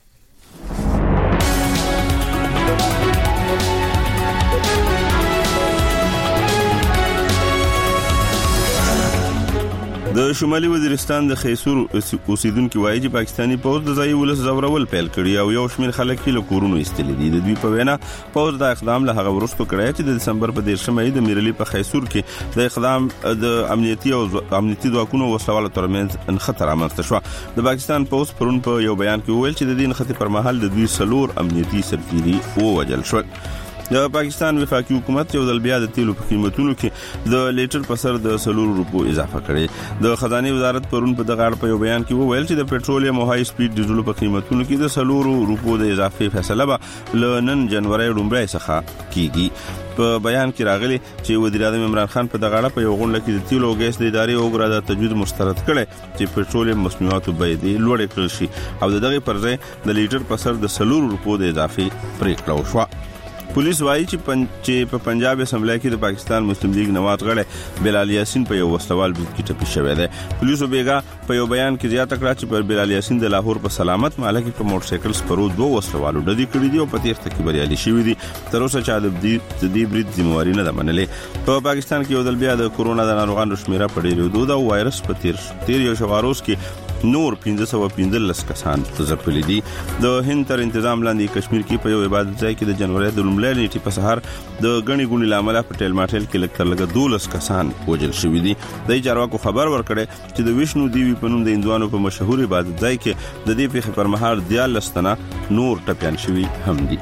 د شمالي وزیرستان د خیسور اوسیدونکو وایي چې پاکستانی پوز د ځای ولس زورول پیل کړی او یو شمېر خلک یې له کورونو ایستلي دي. د دوی په وینا پوز د اقدام له هغه وروسته کړی چې د دسمبر په 13 د میرلی په خیسور کې د اقدام د امنیتي ځواکونو وسلوالو ترمنځ خطر رامنځته شو. د پاکستان پوز پرون په یو بیان کې وویل چې د دین خطر پر مهال د دوی سلور امنیتي سرتیري ووجل شول. د پاکستان وفاقي حکومت یو ځل بیا د تیلو په قیمتونو کې د لیټر په سر د 100 روپو اضافه کړي. د خزانه وزارت پرون په دغه اړه په یو بیان کې وویل چې د پېټرولیم او هاي سپیډ ډیزل په قیمتونو کې د 100 روپو د اضافه فیصله به ل نن جنوري لومړی څخه کیږي. په بیان کې راغلي چې وزیر اعظم عمران خان په دغه اړه په یو غونډه کې د تیلو او ګیس د ادارې اوګرا د تجوید مسترد کړي چې پېټرولیم مصنوعاتو بیې لوړې کړل شي او دغه پر ځای د لیټر په سر د 100 روپو د اضافه پریکړه وشوه. پولیس وایي چې په پنجاب اسمبلی کې د پاکستان مسلم لیگ نواز غړی بلال یاسین په یو وسلوال بریټ کې ټپي شوی دی. پولیسو بیګا په یو بیان کې زیاته کړه چې پر بلال یاسین د لاهور په سلامت ماله کې په موټر سایکل سپرو 2 وسلوالو ډدې کړې دي او په تیښته کې بریالي شوي دي. تر اوسه چا د دې بریټ ذمہواری نه ده منلې. په پاکستان کې یو ځل بیا د کورونا د ناروغانو شمیره په ډېرېدو ده او وایرس په تیر یو شواروز کې نور 1515 کسان ځپلي دي. د هند تر انتظام لاندې کشمیر کې په یو عبادت ځای کې د جنوري د لومړۍ نیټې په سهار د غني ګونی لامل په ټیل ماټل کې لکه 12 کسان وژل شوي دي. د چارواکو خبر ورکړي چې د وشنو دیوی په نوم د هندوانو په مشهور عبادت ځای کې د دې پیښې پر مهال 14 تنه نور ټپيان شوي هم دي.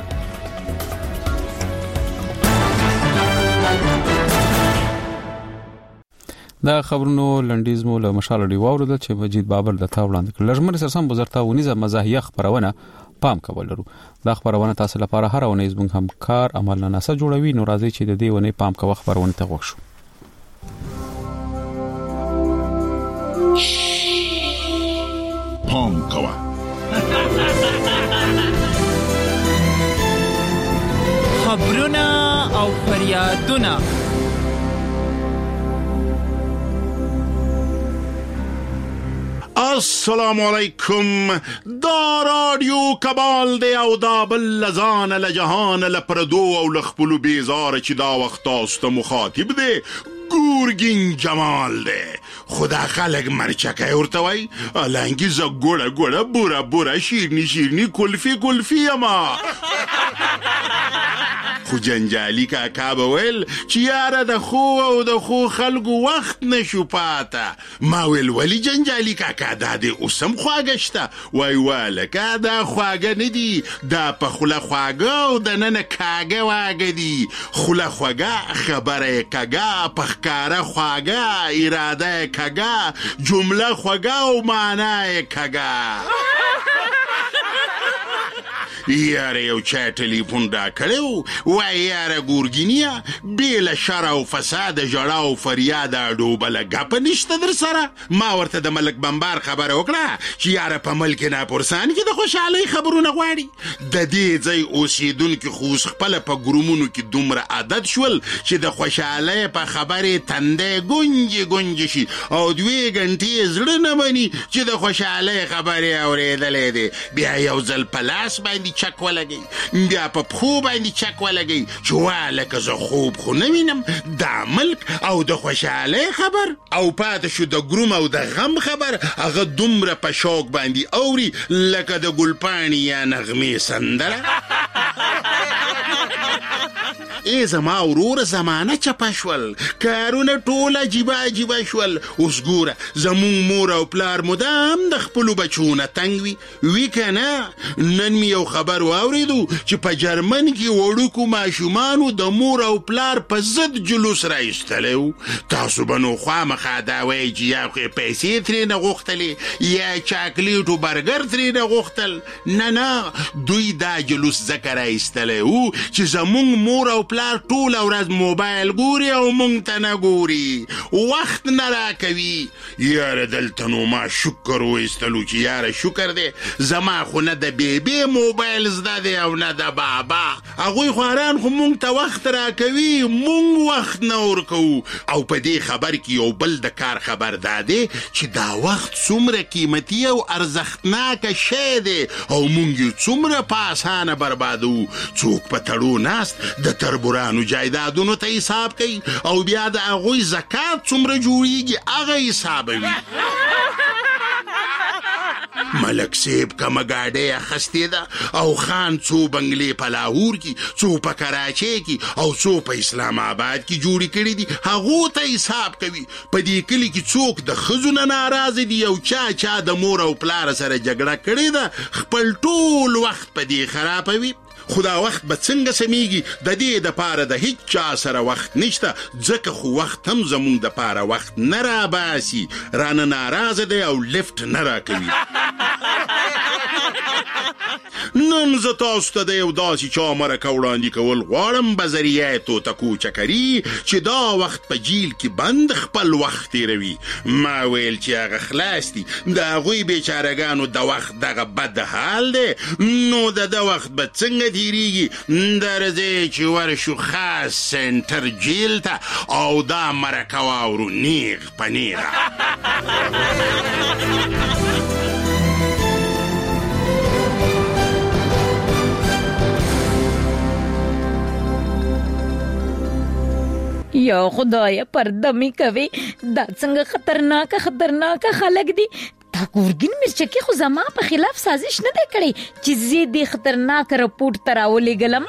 دا خبرونو لنډیز مو له مشال ډیو اوردل چې مجید بابر د تا وړاندې کړل. لږمر سرسم بزرتا ونیزه مزاحیه خبرونه پام کول لرو. دا خبرونه تاسو لپاره هر ونیز موږ هم کار عمل نه نسه جوړوي. نو راځي چې د دې ونی پام کوو خبرونه ته وښو. پام کوه خبرونه او فریادونه السلام علیکم. دا رادیو کبال دی او دا بل لزان لجهان لپردو او لخپلو بیزار چې دا وقت تاسو مخاطب دی ګورګین جمال دی. خدا خلق مرچکه ورتوي الانګي ز ګوړه بورا شیرنی کلفی اما خو جنجالی کاکا بویل چې یاره د خو خلقو وخت نشو پاته. ما ویل جنجالی کاکا دا دی اوسم خواګشته وای والکا دا خواګه ندی دا په خوله خواګه او د نن کاګه واګه دی. خوله خواګه خبره کاګه پخکاره خواګه اراده کاګه جمله خواګه او معنی کاګه. یاره یو چا ټلیفون دا کړو وای یاره ګورګینیا بیل شر او فساد جړه او فریاد ډوبله غپ نشته در سره. ما ورته د ملک بمبار خبر وکړه چې یاره په ملک نه پرسان کې د خوشحالي خبرونه غواړي. د دې ځای اوسیدونکو خو خپل په ګرومونو کې دومره عادت شول چې د خوشحالي په خبره تندې ګونجي شي او 2 غنټې زړه نه مني چې د خوشحالي خبره اورېدلې دي. بیا یو ځل پلاس باندې چک ولګي بیا په پښو باندې چک ولګي چې وا لکه زه خوب خو نه وینم دا ملک او د خوشحالۍ خبر او پاتې شو د ګروم او د غم خبر هغه دومره په شوق باندې اوري لکه د ګلپاڼې یا نغمې سندره ای زما ورور زمانه چپه شول کارونه ټول عجیبه شول اوس ګوره زمون مور او پلار مدام د خپلو بچونه تنګ وي که نه نن مې یو خبر واورېدو چې په جرمن کې وړوکو ماشومانو د مور او پلار په ضد جلوس رایستلی و تاسو به نو خامخا دا وایي چې یا خو یې پیسې ترېنه غوښتلې یا چاکلیټ و برګر ترېنه غوښتل نه دوی دا جلوس ځکه رایستلی و چې زمونږ مور او پلار ټوله ورځ موبایل ګوري او مونږ ته نه ګوري وخت نه راکوي یاره دلته نو ما شکر وایستلو چې یاره شکر دی زما خو نه د بیبي موبایل زده دی او نه د بابا هغوی خواران خو مونږ ته وخت راکوي مونږ وخت نه ورکوو او په دې خبر کې یو بل د کار خبر دا دی چې دا وخت څومره قیمتي او ارزښتناکه شی دی او مونږ یې څومره په اسانه بربادوو څوک په تړو ناست د تربورانو جایدادونو ته حساب کوي او بیا د هغوی زکات څومره جوړیږي هغه حسابوي ملک صاحب کمه ګاډۍ اخیستې ده او خان څو بنګلې په لاهور کې څو په کراچۍ کې او څو په اسلام آباد کې جوړې کړي دي هغو ته حساب کوي په دې کلي کې څوک د ښځو نه ناراضه دي او چا د مور او پلار سره جګړه کړې ده خپل ټول وخت په دې خرابوي خو دا وخت به څنګه سمیږي د دې دپاره د هیچ چا سره وخت نشته ځکه خو وخت هم زمونږ دپاره وخت نه راباسي رانه ناراضه دی او لفت نه راکوي نن زه تاسو ته د یو داسې چا مرکه وړاندې کول غواړم به ذریعه توتکو چکري چې دا وخت په جیل کې بند خپل وخت تېروي ما ویل چې هغه خلاص دي د هغوی بیچارهګانو د وخت دغه بد حال دی نو د ده وخت به څنګه تېرېږي درځئ چې ورشو خاص سنټر جیل ته او دا مرکه واورو نیغ په نیغه یا خدایا پرده می کوي دا څنګه خطرناک خلک دي دا ګورګین مرچکي خو زما په خلاف سازش نه دی کړی چې زه دې خطرناک رپورټ ته راولېږلم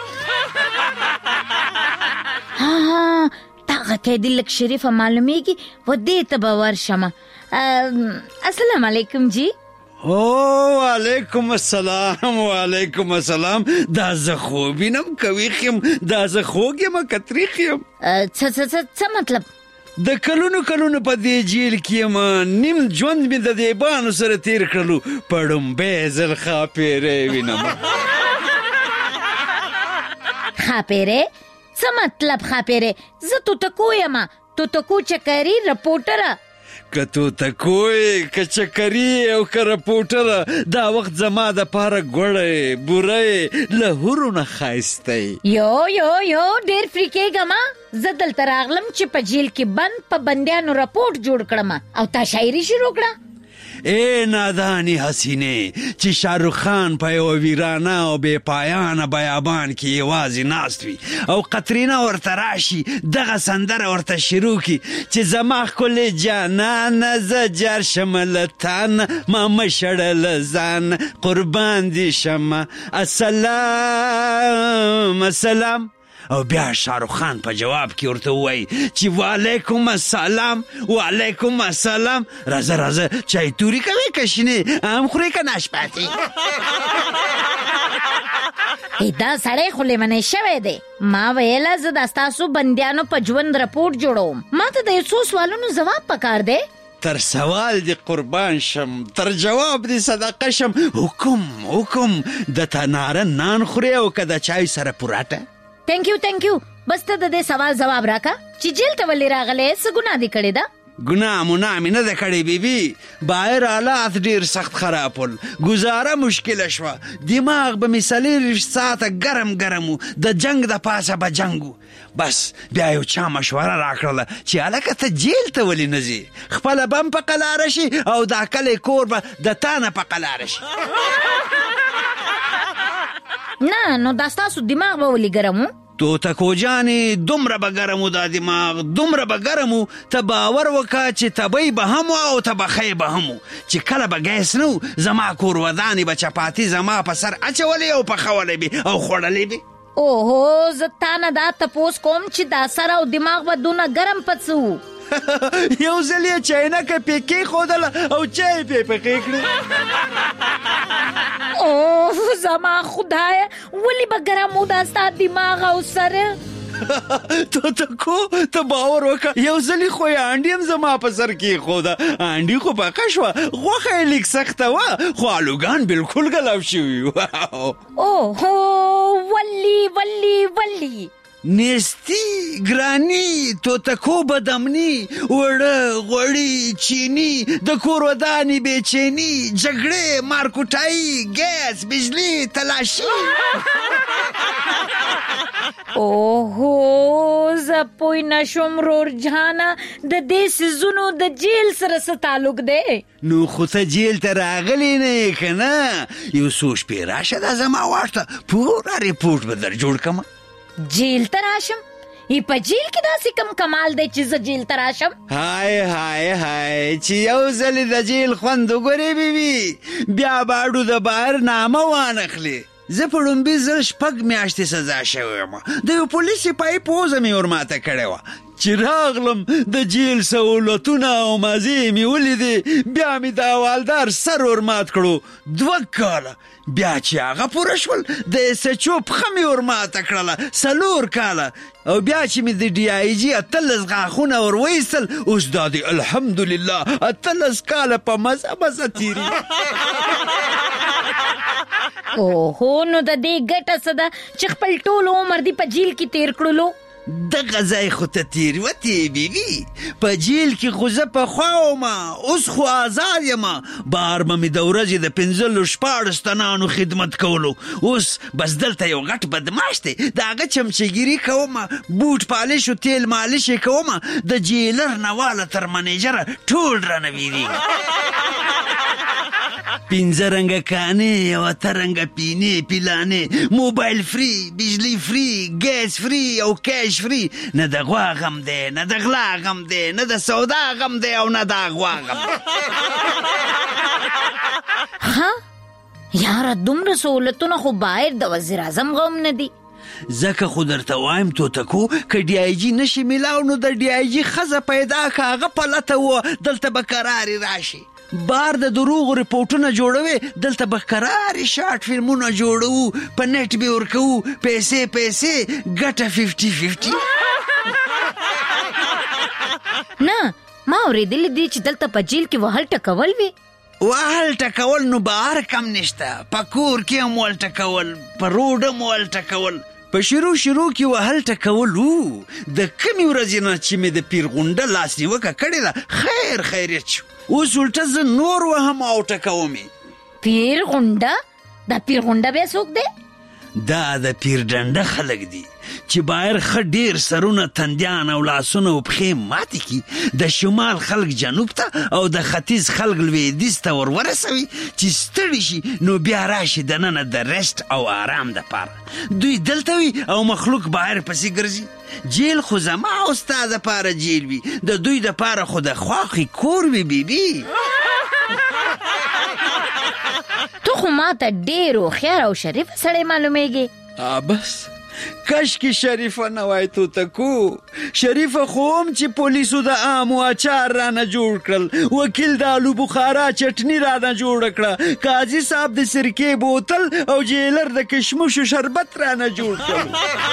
دغه قیدي لږ شریفه معلومیږي و دې ته به ورشم السلام علیکم جی وعلیکم السلام دا زه خوب وینم کوي خیم دا زه خوږ یم که تریخ یم څه مطلب د کلونو په دې جیل کې یم نیم ژوند مې د دیبانو سره تیر کړلو په ړومبی ځل ښاپیرې وینم ښاپیرې څه مطلب ښاپیرې زه توتکو یم توتکو چکري رپورټره که توتکوی که چکري او که رپورټره دا وخت زما د پاره ګوړی بوری له هورو نه ښایستی یو ډېر فری کېږم زه دلته راغلم چې په جیل کې بند په بندیانو رپورټ جوړ کړم او تا شاعري شروع کړه ای نادانی حسینه چې شاهرخ خان په یو ویرانه او بې پایانه بیابان کې یوازې ناست وي او قطرینه ورته راشي دغه سندره ورته شروع کړي چې زما ښکلې جانانه زه جار شمه له تانه ما مه شړه له ځانه قربان دې شمه السلام او بیا شاهرخ خان په جواب کې ورته ووایي چې وعلیکم السلام راځه چای توري کوې که شینې ام خورې که ناشپاتې دا سړی خو لیونی شوی دی ما ویله زه دا ستاسو بندیانو په ژوند رپورټ جوړوم ما ته د یو څو سوالونو ځواب پکار دی تر سوال دی قربان شم تر جواب دی صدقه شم حکم د تا ناره نان خورې او که د چای سره پراټه تhank you بس ته د دې سوال جواب راکا چې جیل ته ولې راغلی څه ګناه دې کړې ده ګناه مې نه ده کړې بیبي باهر حالات ډېر سخت خراب ول ګزاره مشکله شوه دماغ به مې 4 ساعته ګرم و د جنگ د پاسه به جنګ و بس بیا یو چا مشوره راکړله چې هلکه ته جیل ته ولې نه ځې خپله به هم په قلاره شي او دا کلی کور به د تا نه په قلاره شي نه نو دا ستاسو دماغ به ولې ګرم و؟ توتکو جانې دومره به ګرم و دا دماغ، دومره به ګرم و ته باور وکړه چې تبی به هم و او تبخی به هم و چې کله به ګیس نه و زما کور ودانې به چپاتي زما په سر اچولې او پخولی به او خوړلی به. اوهو زه تا نه دا تپوس کوم چې دا سر او دماغ به دونه ګرم په څه و؟ یو ځل یې چاینکه پې کېښودله او چای پې پخې کړې. اوه زما خدایه ولې به ګرم و دا ستا دماغ او سر؟ توتکو ته باور وکړه یو ځلې خو یې انډي هم زما په سر کېښوده، انډي خو پخه شوه، غوښه یې لږ سخته وه خو الوګان بالکل ګلاب شوي وو. اوهو ولې نیستی ګرانی توتکو بدامنی وړه غوړي چینی د کور ودانې بېچیني جګړې مارکوټایي ګیس بجلی تلاشي. اوهو زه پوی نشم رور جهانه د دې سیزونو د جیل سره څه تعلق دی؟ نو خو ته جیل ته راغلی نه یې که نه؟ یو څو شپې راشه دا زما واټ ته پوره ریپورټ به در جوړ کړم. جیل ته راشم؟ ای په جیل کې داسې کم کمال دی چې زه جیل ته راشم؟ های چې یو ځلې د جیل خوند وګورې بیبي بیا باډو د بهر نامه وانخلې. زه په لومبي ځل 6 میاشتې سزا شوی یم، د یو پولیس سپایي پوزه مې ورماته کړې وه. چې راغلم د جیل سهولتونه او مزې مې ولیدې بیا مې د حوالدار سر ورمات کړو 2 کاله. بیا چې هغه پوره شول د ایس ایچ او پښه مې ورماته کړله 4 کاله. او بیا چې مې د ډي آی جي 18 غاښونه ور وایستل اوس دا دی الحمدلله 18 کاله په مزه تیري. اوهو نو د دې ګټه څه ده چې خپل ټول عمر دې په جیل کې تیر کړلو؟ دغه ځای خو ته تېروتې بیبي، په جیل کې خو زه پخوا ومه اوس خو آزاد یمه. بهر به مې د ورځې د 15-14 تنانو خدمت کولو، اوس بس دلته یو غټ بدماش دی د هغه چمچهګیري کومه، بوټ پالش او تیل مالش یې کومه، د جیلر نه واله تر منیجره ټول رانه ویریږي. 5 رنګه کانې او 8 رنګه پینې پیلانې، موبایل فری، بجلی فری، ګیس فری او کیش فری. نه د غوا غم دی، نه د غلا غم دی، نه د سودا غم دی او نه د غوا غم. ها یاره دومره سهولتونه خو باید د وزیر اعظم غم نه دي. ځکه خو درته وایم توتکو که ډي آی جي نشي میلاو نو د ډي آی جي ښځه پیدا که هغه پلته و دلته به کرارې راشي. بار د دروغو ریپورټونه جوړوي دلته به کرارې شارټ فلمونه جوړوو، په نټ به ورکوو پیسې ګټه 50-50. نه ما اورېدلي دي چې دلته په جیل کې وهل ټکول وي. وهل ټکول نو بهر کم نشته، په کور کې هم ول ټکول، په روډ هم ول ټکول. په شروع کې وهل ټکول وو. د کمې ورځې نه چې مې د پیر غونډه لاس نیوکه کړې ده خیریت شو، اوس الټه زه نور وهم او ټکومې. پیر غونډه؟ دا پیر غونډه بیا څوک دی؟ دا د پیر ډنډه خلک دي چې بایر ښه ډیر سرونه تندیان او لاسونه او پښې ماتې کي، د شمال خلک جنوب ته او د ختیځ خلک لویدیځ ته ورسوي چې ستړي شي نو بیا راشي دننه د ریسټ او آرام دپاره. دوی دلته وي او مخلوق بایر پسې ګرځي. جیل خو زما او ستا دپاره جیل وي، د دوی دپاره خو د خواښې کور وي بیبي. تو خو ما ته ډېر هوښیار او شریف سړی معلومیږي. بس کشکې شریفه نه وای توتکو. شریفه خو هم چې پولیسو د آمو اچار رانه جوړ کړل، وکیل د آلو بخارا چټني رانه جوړ کړه، قاضي صاحب د سرکې بوتل او جیلر د کشمشو شربت رانه جوړ کړل.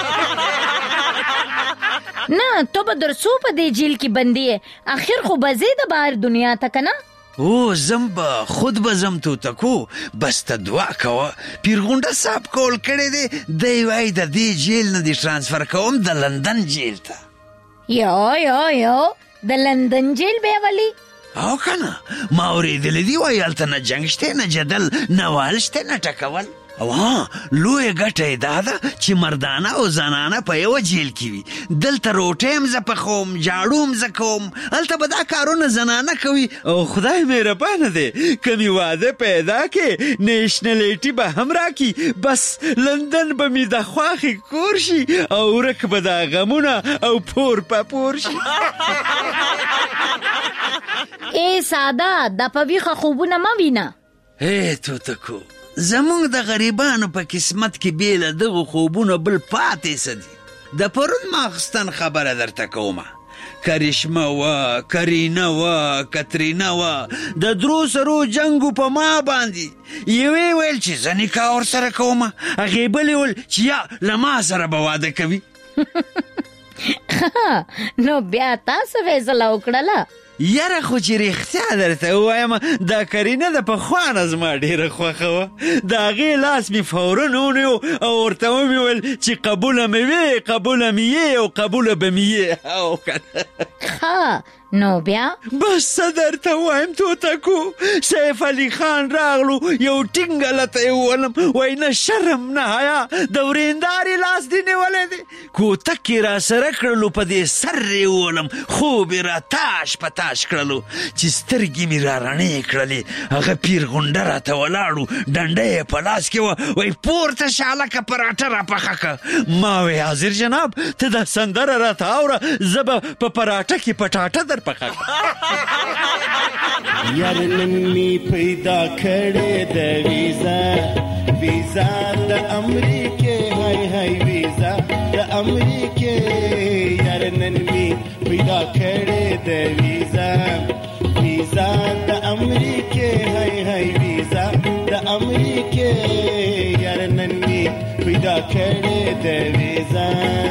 نه تو به درسو په دې جیل کې بندي یې، اخر خو به ځې د بهر دنیا ته که نه؟ زم به خود به زم توتکو، بس ته دعا کوه. پیر غونډه صاحب کول کړی دی، دی وایي د دې جیل نه دې ټرانسفر کوم د لندن جیل ته. یو د لندن جیل بیا ولي؟ او که نه ما اورېدلی دي وایي هلته نه جنګ شته، نه جدل، نه وهل شته، نه ټکول. او لوی ګټه دا ده چې مردانه او زنانه په یو جیل کې وي. دلته روټۍ هم زه پخوم، جاړو هم زه کوم، هلته به دا کارونه زنانه کوي. او خدای مهربانه دی که مې واده پیدا کې نیشنلیټي به هم راکي، بس لندن به مې د خواښې کور شي او ورک به دا غمونه او پور په پور شي. ای ساده د په ویښه خوبونه مه وینه. توتکو زمونږ د غریبانو په قسمت کې بیله دغو خوبونه بل پاتې څه دي. د پرون ماخستن خبره درته کومه، کرشمه وه، کرینه وه، کترینه وه، د درو سرو جنګو په ما باندې. یوې ویل چې زه نکاح ورسره کومه، هغې بلې ویل چې یا له ما سره به واده کوي. نو بیا تاسو فیصله وکړله؟ یاره خو چې رښتیا درته ووایم دا کرینه د پخوا نه زما ډېره خوښه وه. د هغې لاس مې فورا ونیو او ورته ومې ویل چې قبوله مې وې، قبوله مې یې او قبوله به مې یې. نو بیا بس څه درته وایم توتکو، سیف علي خان راغلو، یو ټینګه لته یې وولم، وایي نه شرم نه حیا د ورېندارې لاس دې نیولی دی. کوتک یې را سره کړلو، په دې سر یې وولم، خوب یې را تاش په تاش کړلو چې سترګې مې را رڼې کړلې. هغه پیر غونډه راته ولاړو، ډنډه یې په لاس کې وه، وایي پورته شه هلکه پراټه را پخه که. ما وی حاضر جناب ته دا سندره راته اوره، زه به په پراټه کې پټاټه در پخه کړم. یار نن می پیدا کړې د ویزا د امریکې، هاي هاي ویزا د امریکې. یار نن می پیدا کړې د ویزا د امریکې، هاي هاي ویزا د امریکې. یار نن می پیدا کړې د ویزا.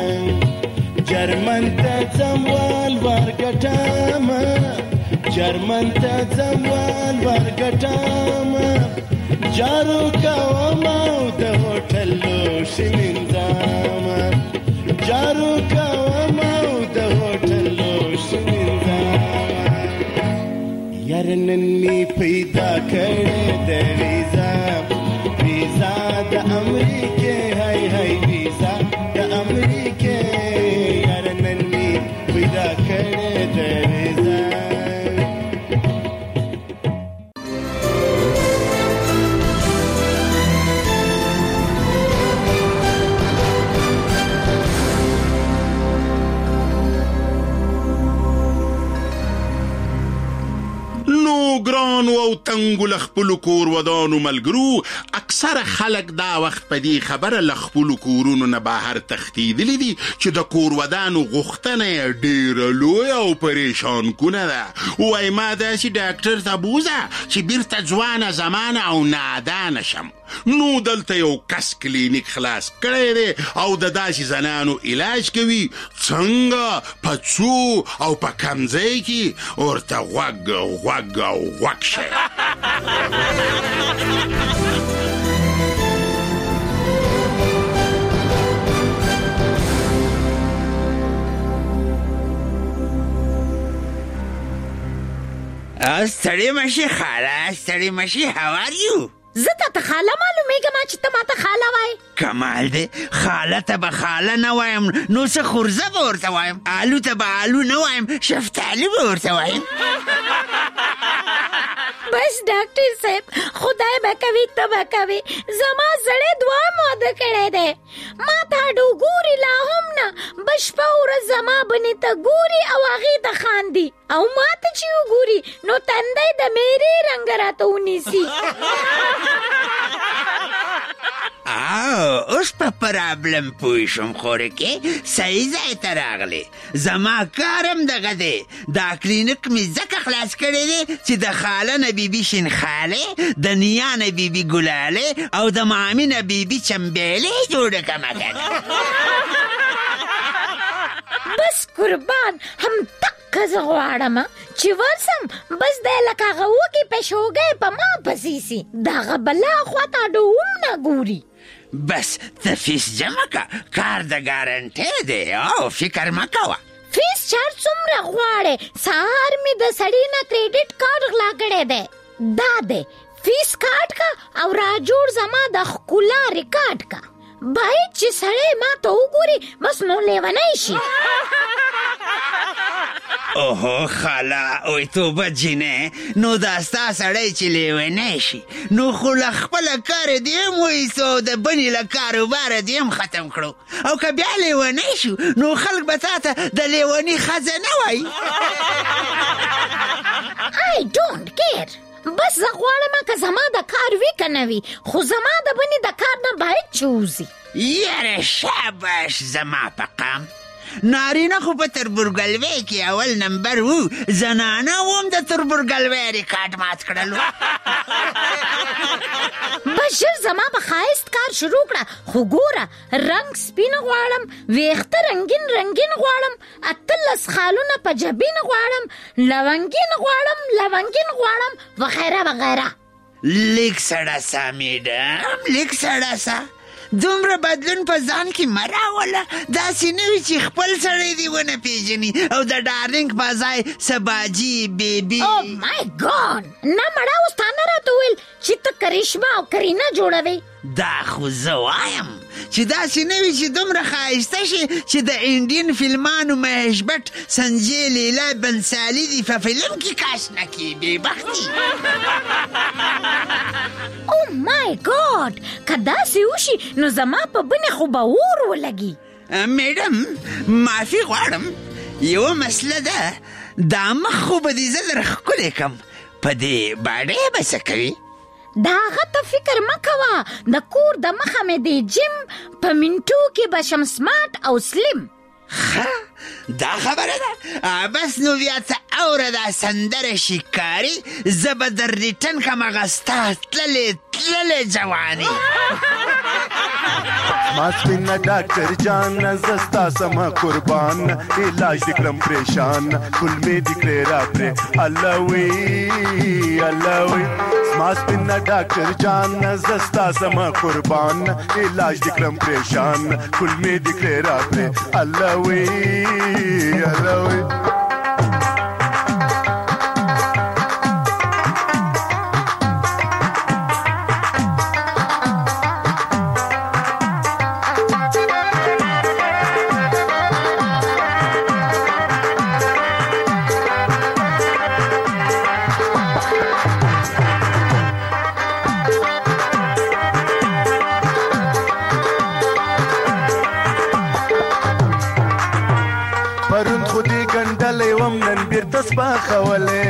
جرمن ته ځموال ورګټم، جرمن ته ځموال ورګټم، جارو کوم او د هوټل لوښي مینځم، جارو کوم او د هوټل لوښي مینځم. یار نن می پیدا کړې د ویزا د امریکې، هاي هاي ویزا د امریکې. یار نن می پیدا کړې د ویزا. ګرانو او تنګو له خپلو کورودانو ملګرو، اکثره خلک دا وخت په دې خبره له خپلو کورونو نه بهر تښتېدلي دي چې د کورودانو غوښتنه یې ډېره لویه او پریشان کونه ده. وایي ما داسې ډاکټر ته بوځه چې بیرته ځوانه زمانه او نادانه شم. نو دلته یو کس کلینیک خلاص کړی دی او د داسې زنانو علاج کوي، څنګه په څو او په کم ځای کې ورته غوږ او غوږ شي. ستړی مشي خاله، ستړی مشي. how are you؟ زه ته خاله معلومیږم چې ته ماته خاله وایې. کمال دی، خاله ته به خاله نه وایم نو څه خورزه به ورته وایم، آلو ته به آلو نه وایم، شفتالو به ورته وایم. بس ډاکټر صاحب خدای به کوي ته به کوي، زما زړه دوام واده کړی دی. ما ته ډو ګوري لا هم نه، بشپه ورځ زما بنې ته ګوري او هغې ته خاندي، او ما ته چې وګوري نو تندی د میرې رنګ راته ونیسي. اوس په پرابلم پوه شوم. خورکې صحیح ځای ته راغلی، زما کار هم دغه دی. دا کلینیک مې ځکه خلاص کړی دی چې د خاله نه بیبي شینخالې، د نیا نه بیبي ګلالې او د مامي نه بیبي چمبیلې جوړه کړمه کنه. بس قربان هم دقه زه غواړم چې ورسم، بس دی لکه هغه وږې پیشوګۍ په ما پسې سي، دغه بلا خواته ډوم نه ګوري. بس ته فیس جمع که، کار د ګارنټۍ دی او فکر مه کوه. فیس چارج څومره غواړې؟ سهار مې د سړي نه کریډټ کارت غلا کړی دی. دا دی فیس کاټ کا او را جوړ زما د ښکلا ریکارډ کا باید چې سړی ما ته وګوري بس نو لیونی شي. اوهو خاله اوی توبه جینه نو دا ستا سړی چې لیونی شي نو خو له خپله کاره دې هم وایستو او د بنې له کاروباره دې هم ختم کړو او که بیا لیونی شو نو خلک به تا ته د لیوني ښځه نه وایي. I don't care. بس زه غواړم که زما د کار وي که نه وي خو زما د بنې د کار نه باید چې وځي. یاره شاباش زما په قام. نارینه خو په تربورګلوۍ کې اول نمبر وو، زنانه هم د تربورګلوۍ ریکارډ مات کړلو. بس ژر زما په ښایست کار شروع کړه، خو ګوره رنګ سپین غواړم، ویښته رنګین رنګین غواړم، 18 خالونه په جبین غواړم، لونګین غواړم وغیره وغیره. لیک سړه سا میډم، لیک سړه سا، دومره بدلون په ځان کې مه راوله. داسې نه وي چې خپل سړی دې ونه پیژني او د ډارلنګ په ځای سباجي بیبي. او مای ګاډ، نه مړه اوس تا نه راته وویل چې ته کرشمه او کرینه جوړوې؟ دا خو زه وایم چې داسې نه وي چې دومره ښایسته شي چې د انډین فلمانو مهیش بټ، سنجې لیلا بنسالي دي په فلم کې کاش نه کړي بېبختي. او مای ګاډ، که داسې وشي نو زما په بنې خو به اور ولګي. میډم معافي غواړم، یوه مسله ده، دا مخ خو به دې زه در ښکلی کړم، په دې باډۍ به څه کوي؟ دا هغه ته فکر مه کوه، د کور د مخه مې د جیم په منټو کې به شم سمارټ او سلیم. دا خبره ده. بس نو بیا ته اوره دا سندره شکاري، زه به در ریټن کړم هغه ستا تللې جواني. ما سپینه ډاکټر جان، زه ستا سمه قربان، علاج دې کړم پریشان، کلمې دې کړې را پرې الله وي الله وي. ما سپینه ډاکټر جان، زه ستا سمه قربان، علاج دې کړم پریشان، کلمې دې کړې را پرې الله وي الله وي. پرون خو دې ګنډلې وم، نن بیرته سپاخولې،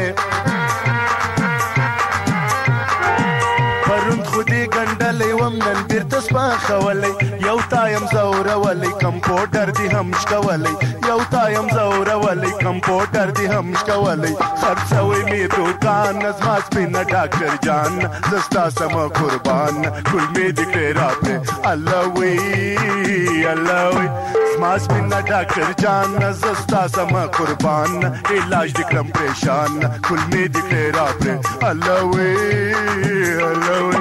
پرون خو دې ګنډلې وم، نن بیرته سپاخولې، یو تایم زورولې کمپوټر دې هم شکولې، یو تایم زورولې کمپوټر دې هم شکولې، خرڅوي مې دوکان، زما سپینه ډاکټر جان، زه ستا سمه قربان، کلمې دې کړې را پرې الله وي الله وي. زما سپینه ډاکټر جان، زه ستا سمه قربان، علاج دې کړم پریشان، کلمې دې کړې را پرې الله وي الله وي.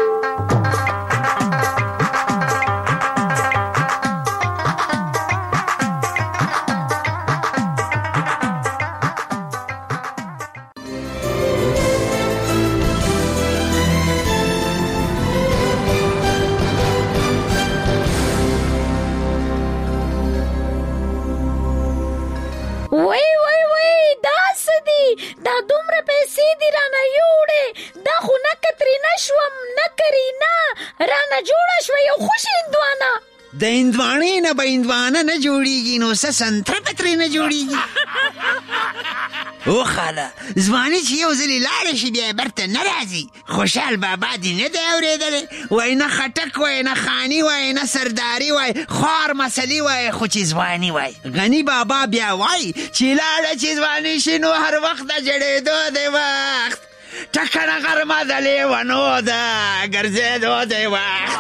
دا دومره پیسې دي رانه یوړې، دا خو نه کترینه شوم نه کرینا، رانه جوړه شوه یو خوش هندوانه. د هندوانې نه به هندوانه نه جوړېږي نو څه سنتره به ترې نه جوړېږي. او خاله، ځواني چې یو ځلې لاړه شي بیا یې برته نه راځي. خوشحال بابا دې نه دی اورېدلی؟ وایي نه خټک وایي نه خاني وایي نه سرداري وایي، خوار مسلې وایي، خو چې ځواني وایي. غني بابا بیا وایي چې لاړه چې ځواني شي نو هر وخت د جړېدو دی وخت، ټکنه غرمه د لیونو ده ګرځېدو دی وخت.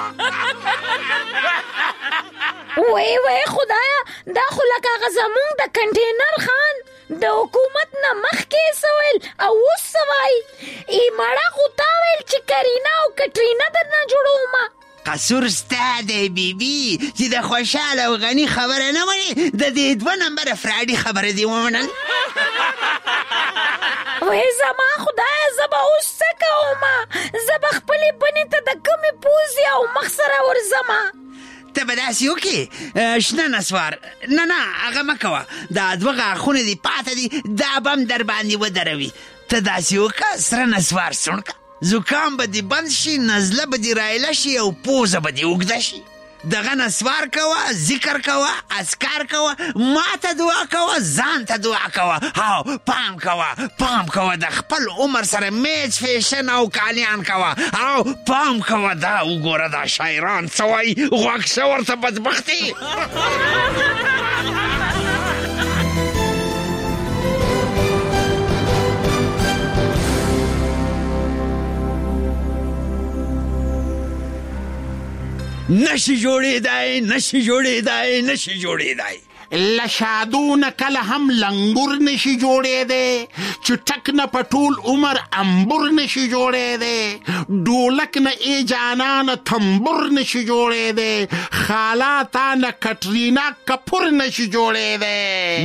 وای خدایا، دا خو لکه هغه زمونږ د کنټینر خان د حکومت نه مخکې څه ویل او اوس څه وایي. ای مړه خو تا ویل چې کرینا او کټرینا درنه جوړومه. قصور ستا دی بیبي چې د خوشحال او غني خبره نه منې، د دې 2 نمبره فراډي خبره دې ومنل. وای زما خدای زبا اوس څه کوم زبا خپل بنې ته د کومې پوزي او مخ سره ورزما ته به داسې وکړې شنه نسوار نه هغه مه کوه دا دوه غاښونه دي پاته دي دا به هم در باندې ودروي ته داسې وکړه سره نسوار سوڼ که زکام به دې بند شي نزله به دې رایله شي او پوزه به دې اوږده شي دغه نسوار کوه ذکر کوه اذکار کوه ما ته دعا کوه ځان ته دعا کوه او پام کوه د خپل عمر سره میچ فیشن او کالیان کوه او پام کوه دا وګوره دا شاعران څه وایي غوږ شه ورته بدبختي نشي جوړېدای لشادونه کله هم لنګور نشي جوړېدی چې ټک نه په ټول عمر امبور نشي جوړېدی ډولک نه ای جانانه تنبور نشي جوړېدی خالا تا نه کټرینا کپور نشي جوړېدی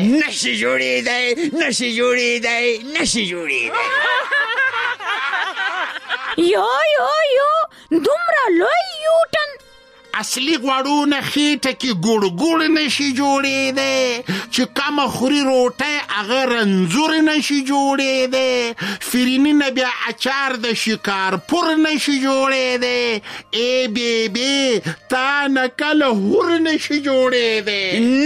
یو دومره لوی یوټن اصلي غوړونه خېټه کې ګوړ نشي جوړېدی چې کمه خوري روټۍ هغه رنځور نشي جوړېدی فریني نه بیا اچار د شکارپور نشي جوړېدی ای بیبي تا نه کله هور نشي جوړېدی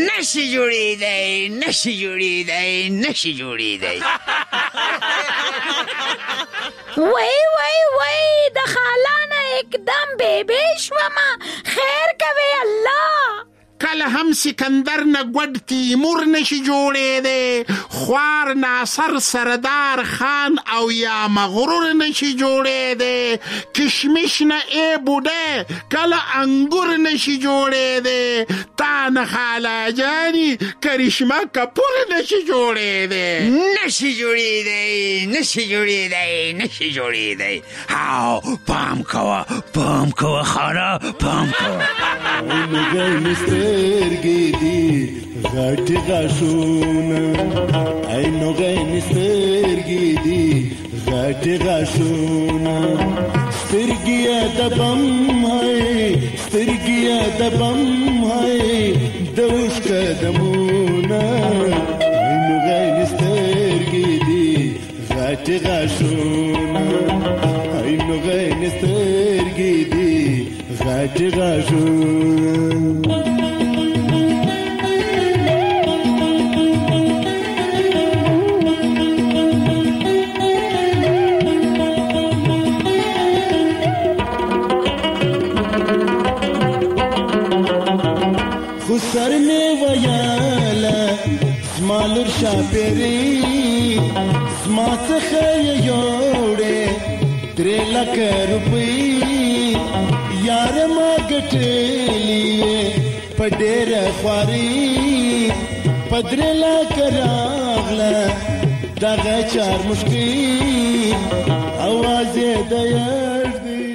وای د خالانه اکدم بیبي شوما خیر کوي الله کله هم سکندر نه ګوډ تیمور نشي جوړېدی خوار ناصر سردار خان او یا مغرور نشي جوړېدی کشمش نه ای بوډۍ کله انګور نشي جوړېدی تا نه خالا جاني کرشمه کپور نشي جوړېدی او پام کوه خالا پام کوه سترګې دي غټ غاښونه عینو غین سترګې دي غټ غاښونه سترګې د بم هاي دوش قدمونه عینو غین سترګې دي غټ غاښونه عینو غین سترګې دي غټ غاښونه سرنے ویالا سمالر شاپری سما څخه یوړې 3 لک روپۍ یار ما ګټلې پډېر خواري 3 لک راغله دغه چار مشکل आवाज د یار دی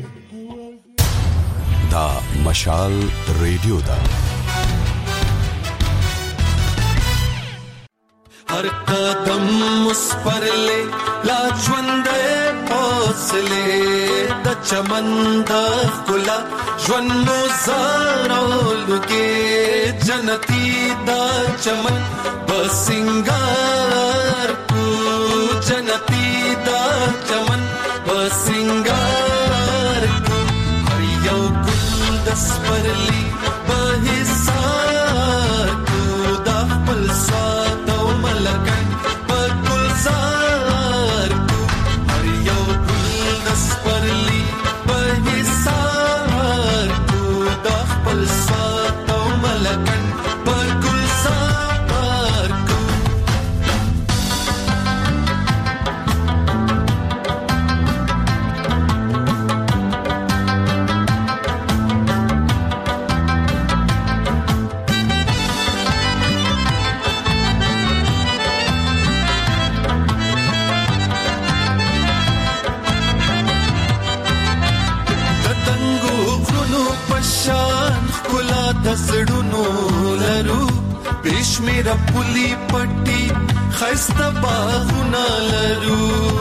دا مشال ریډیو دا हर कदम उस पर ले लाजवंदे हौसले द चमंदा खुला ज्वनो ज़ारोलुगे जनती दा चमन बसिंगार कु जनती दा चमन बसिंगार कु हर यौ गुलदस पर ली बहिसार कु दा पलसा लगन पर गुलजार को हर यौ गुलदस पर ली बहिसार को दाख पलसा तो मलकन पर गुलजार को بشمیره پولی پټي خسته باغونه لرو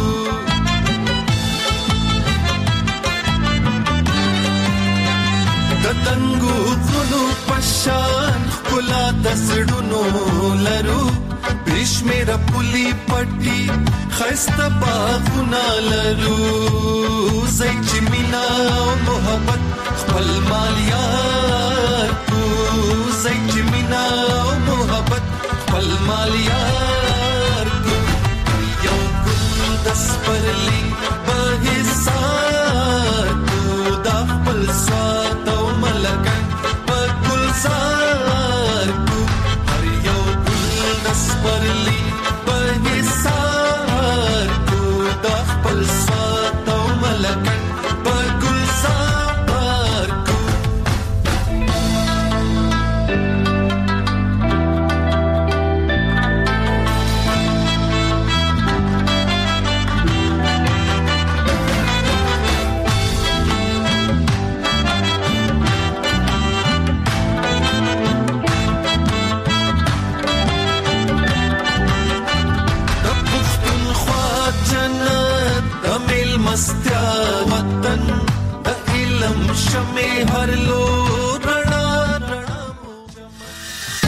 د تنګو غرونو پشان ښکلا د زړونو لرو بشمیره پولی پټي خسته باغونه لرو زې چې مینا او محبت خپل مال یار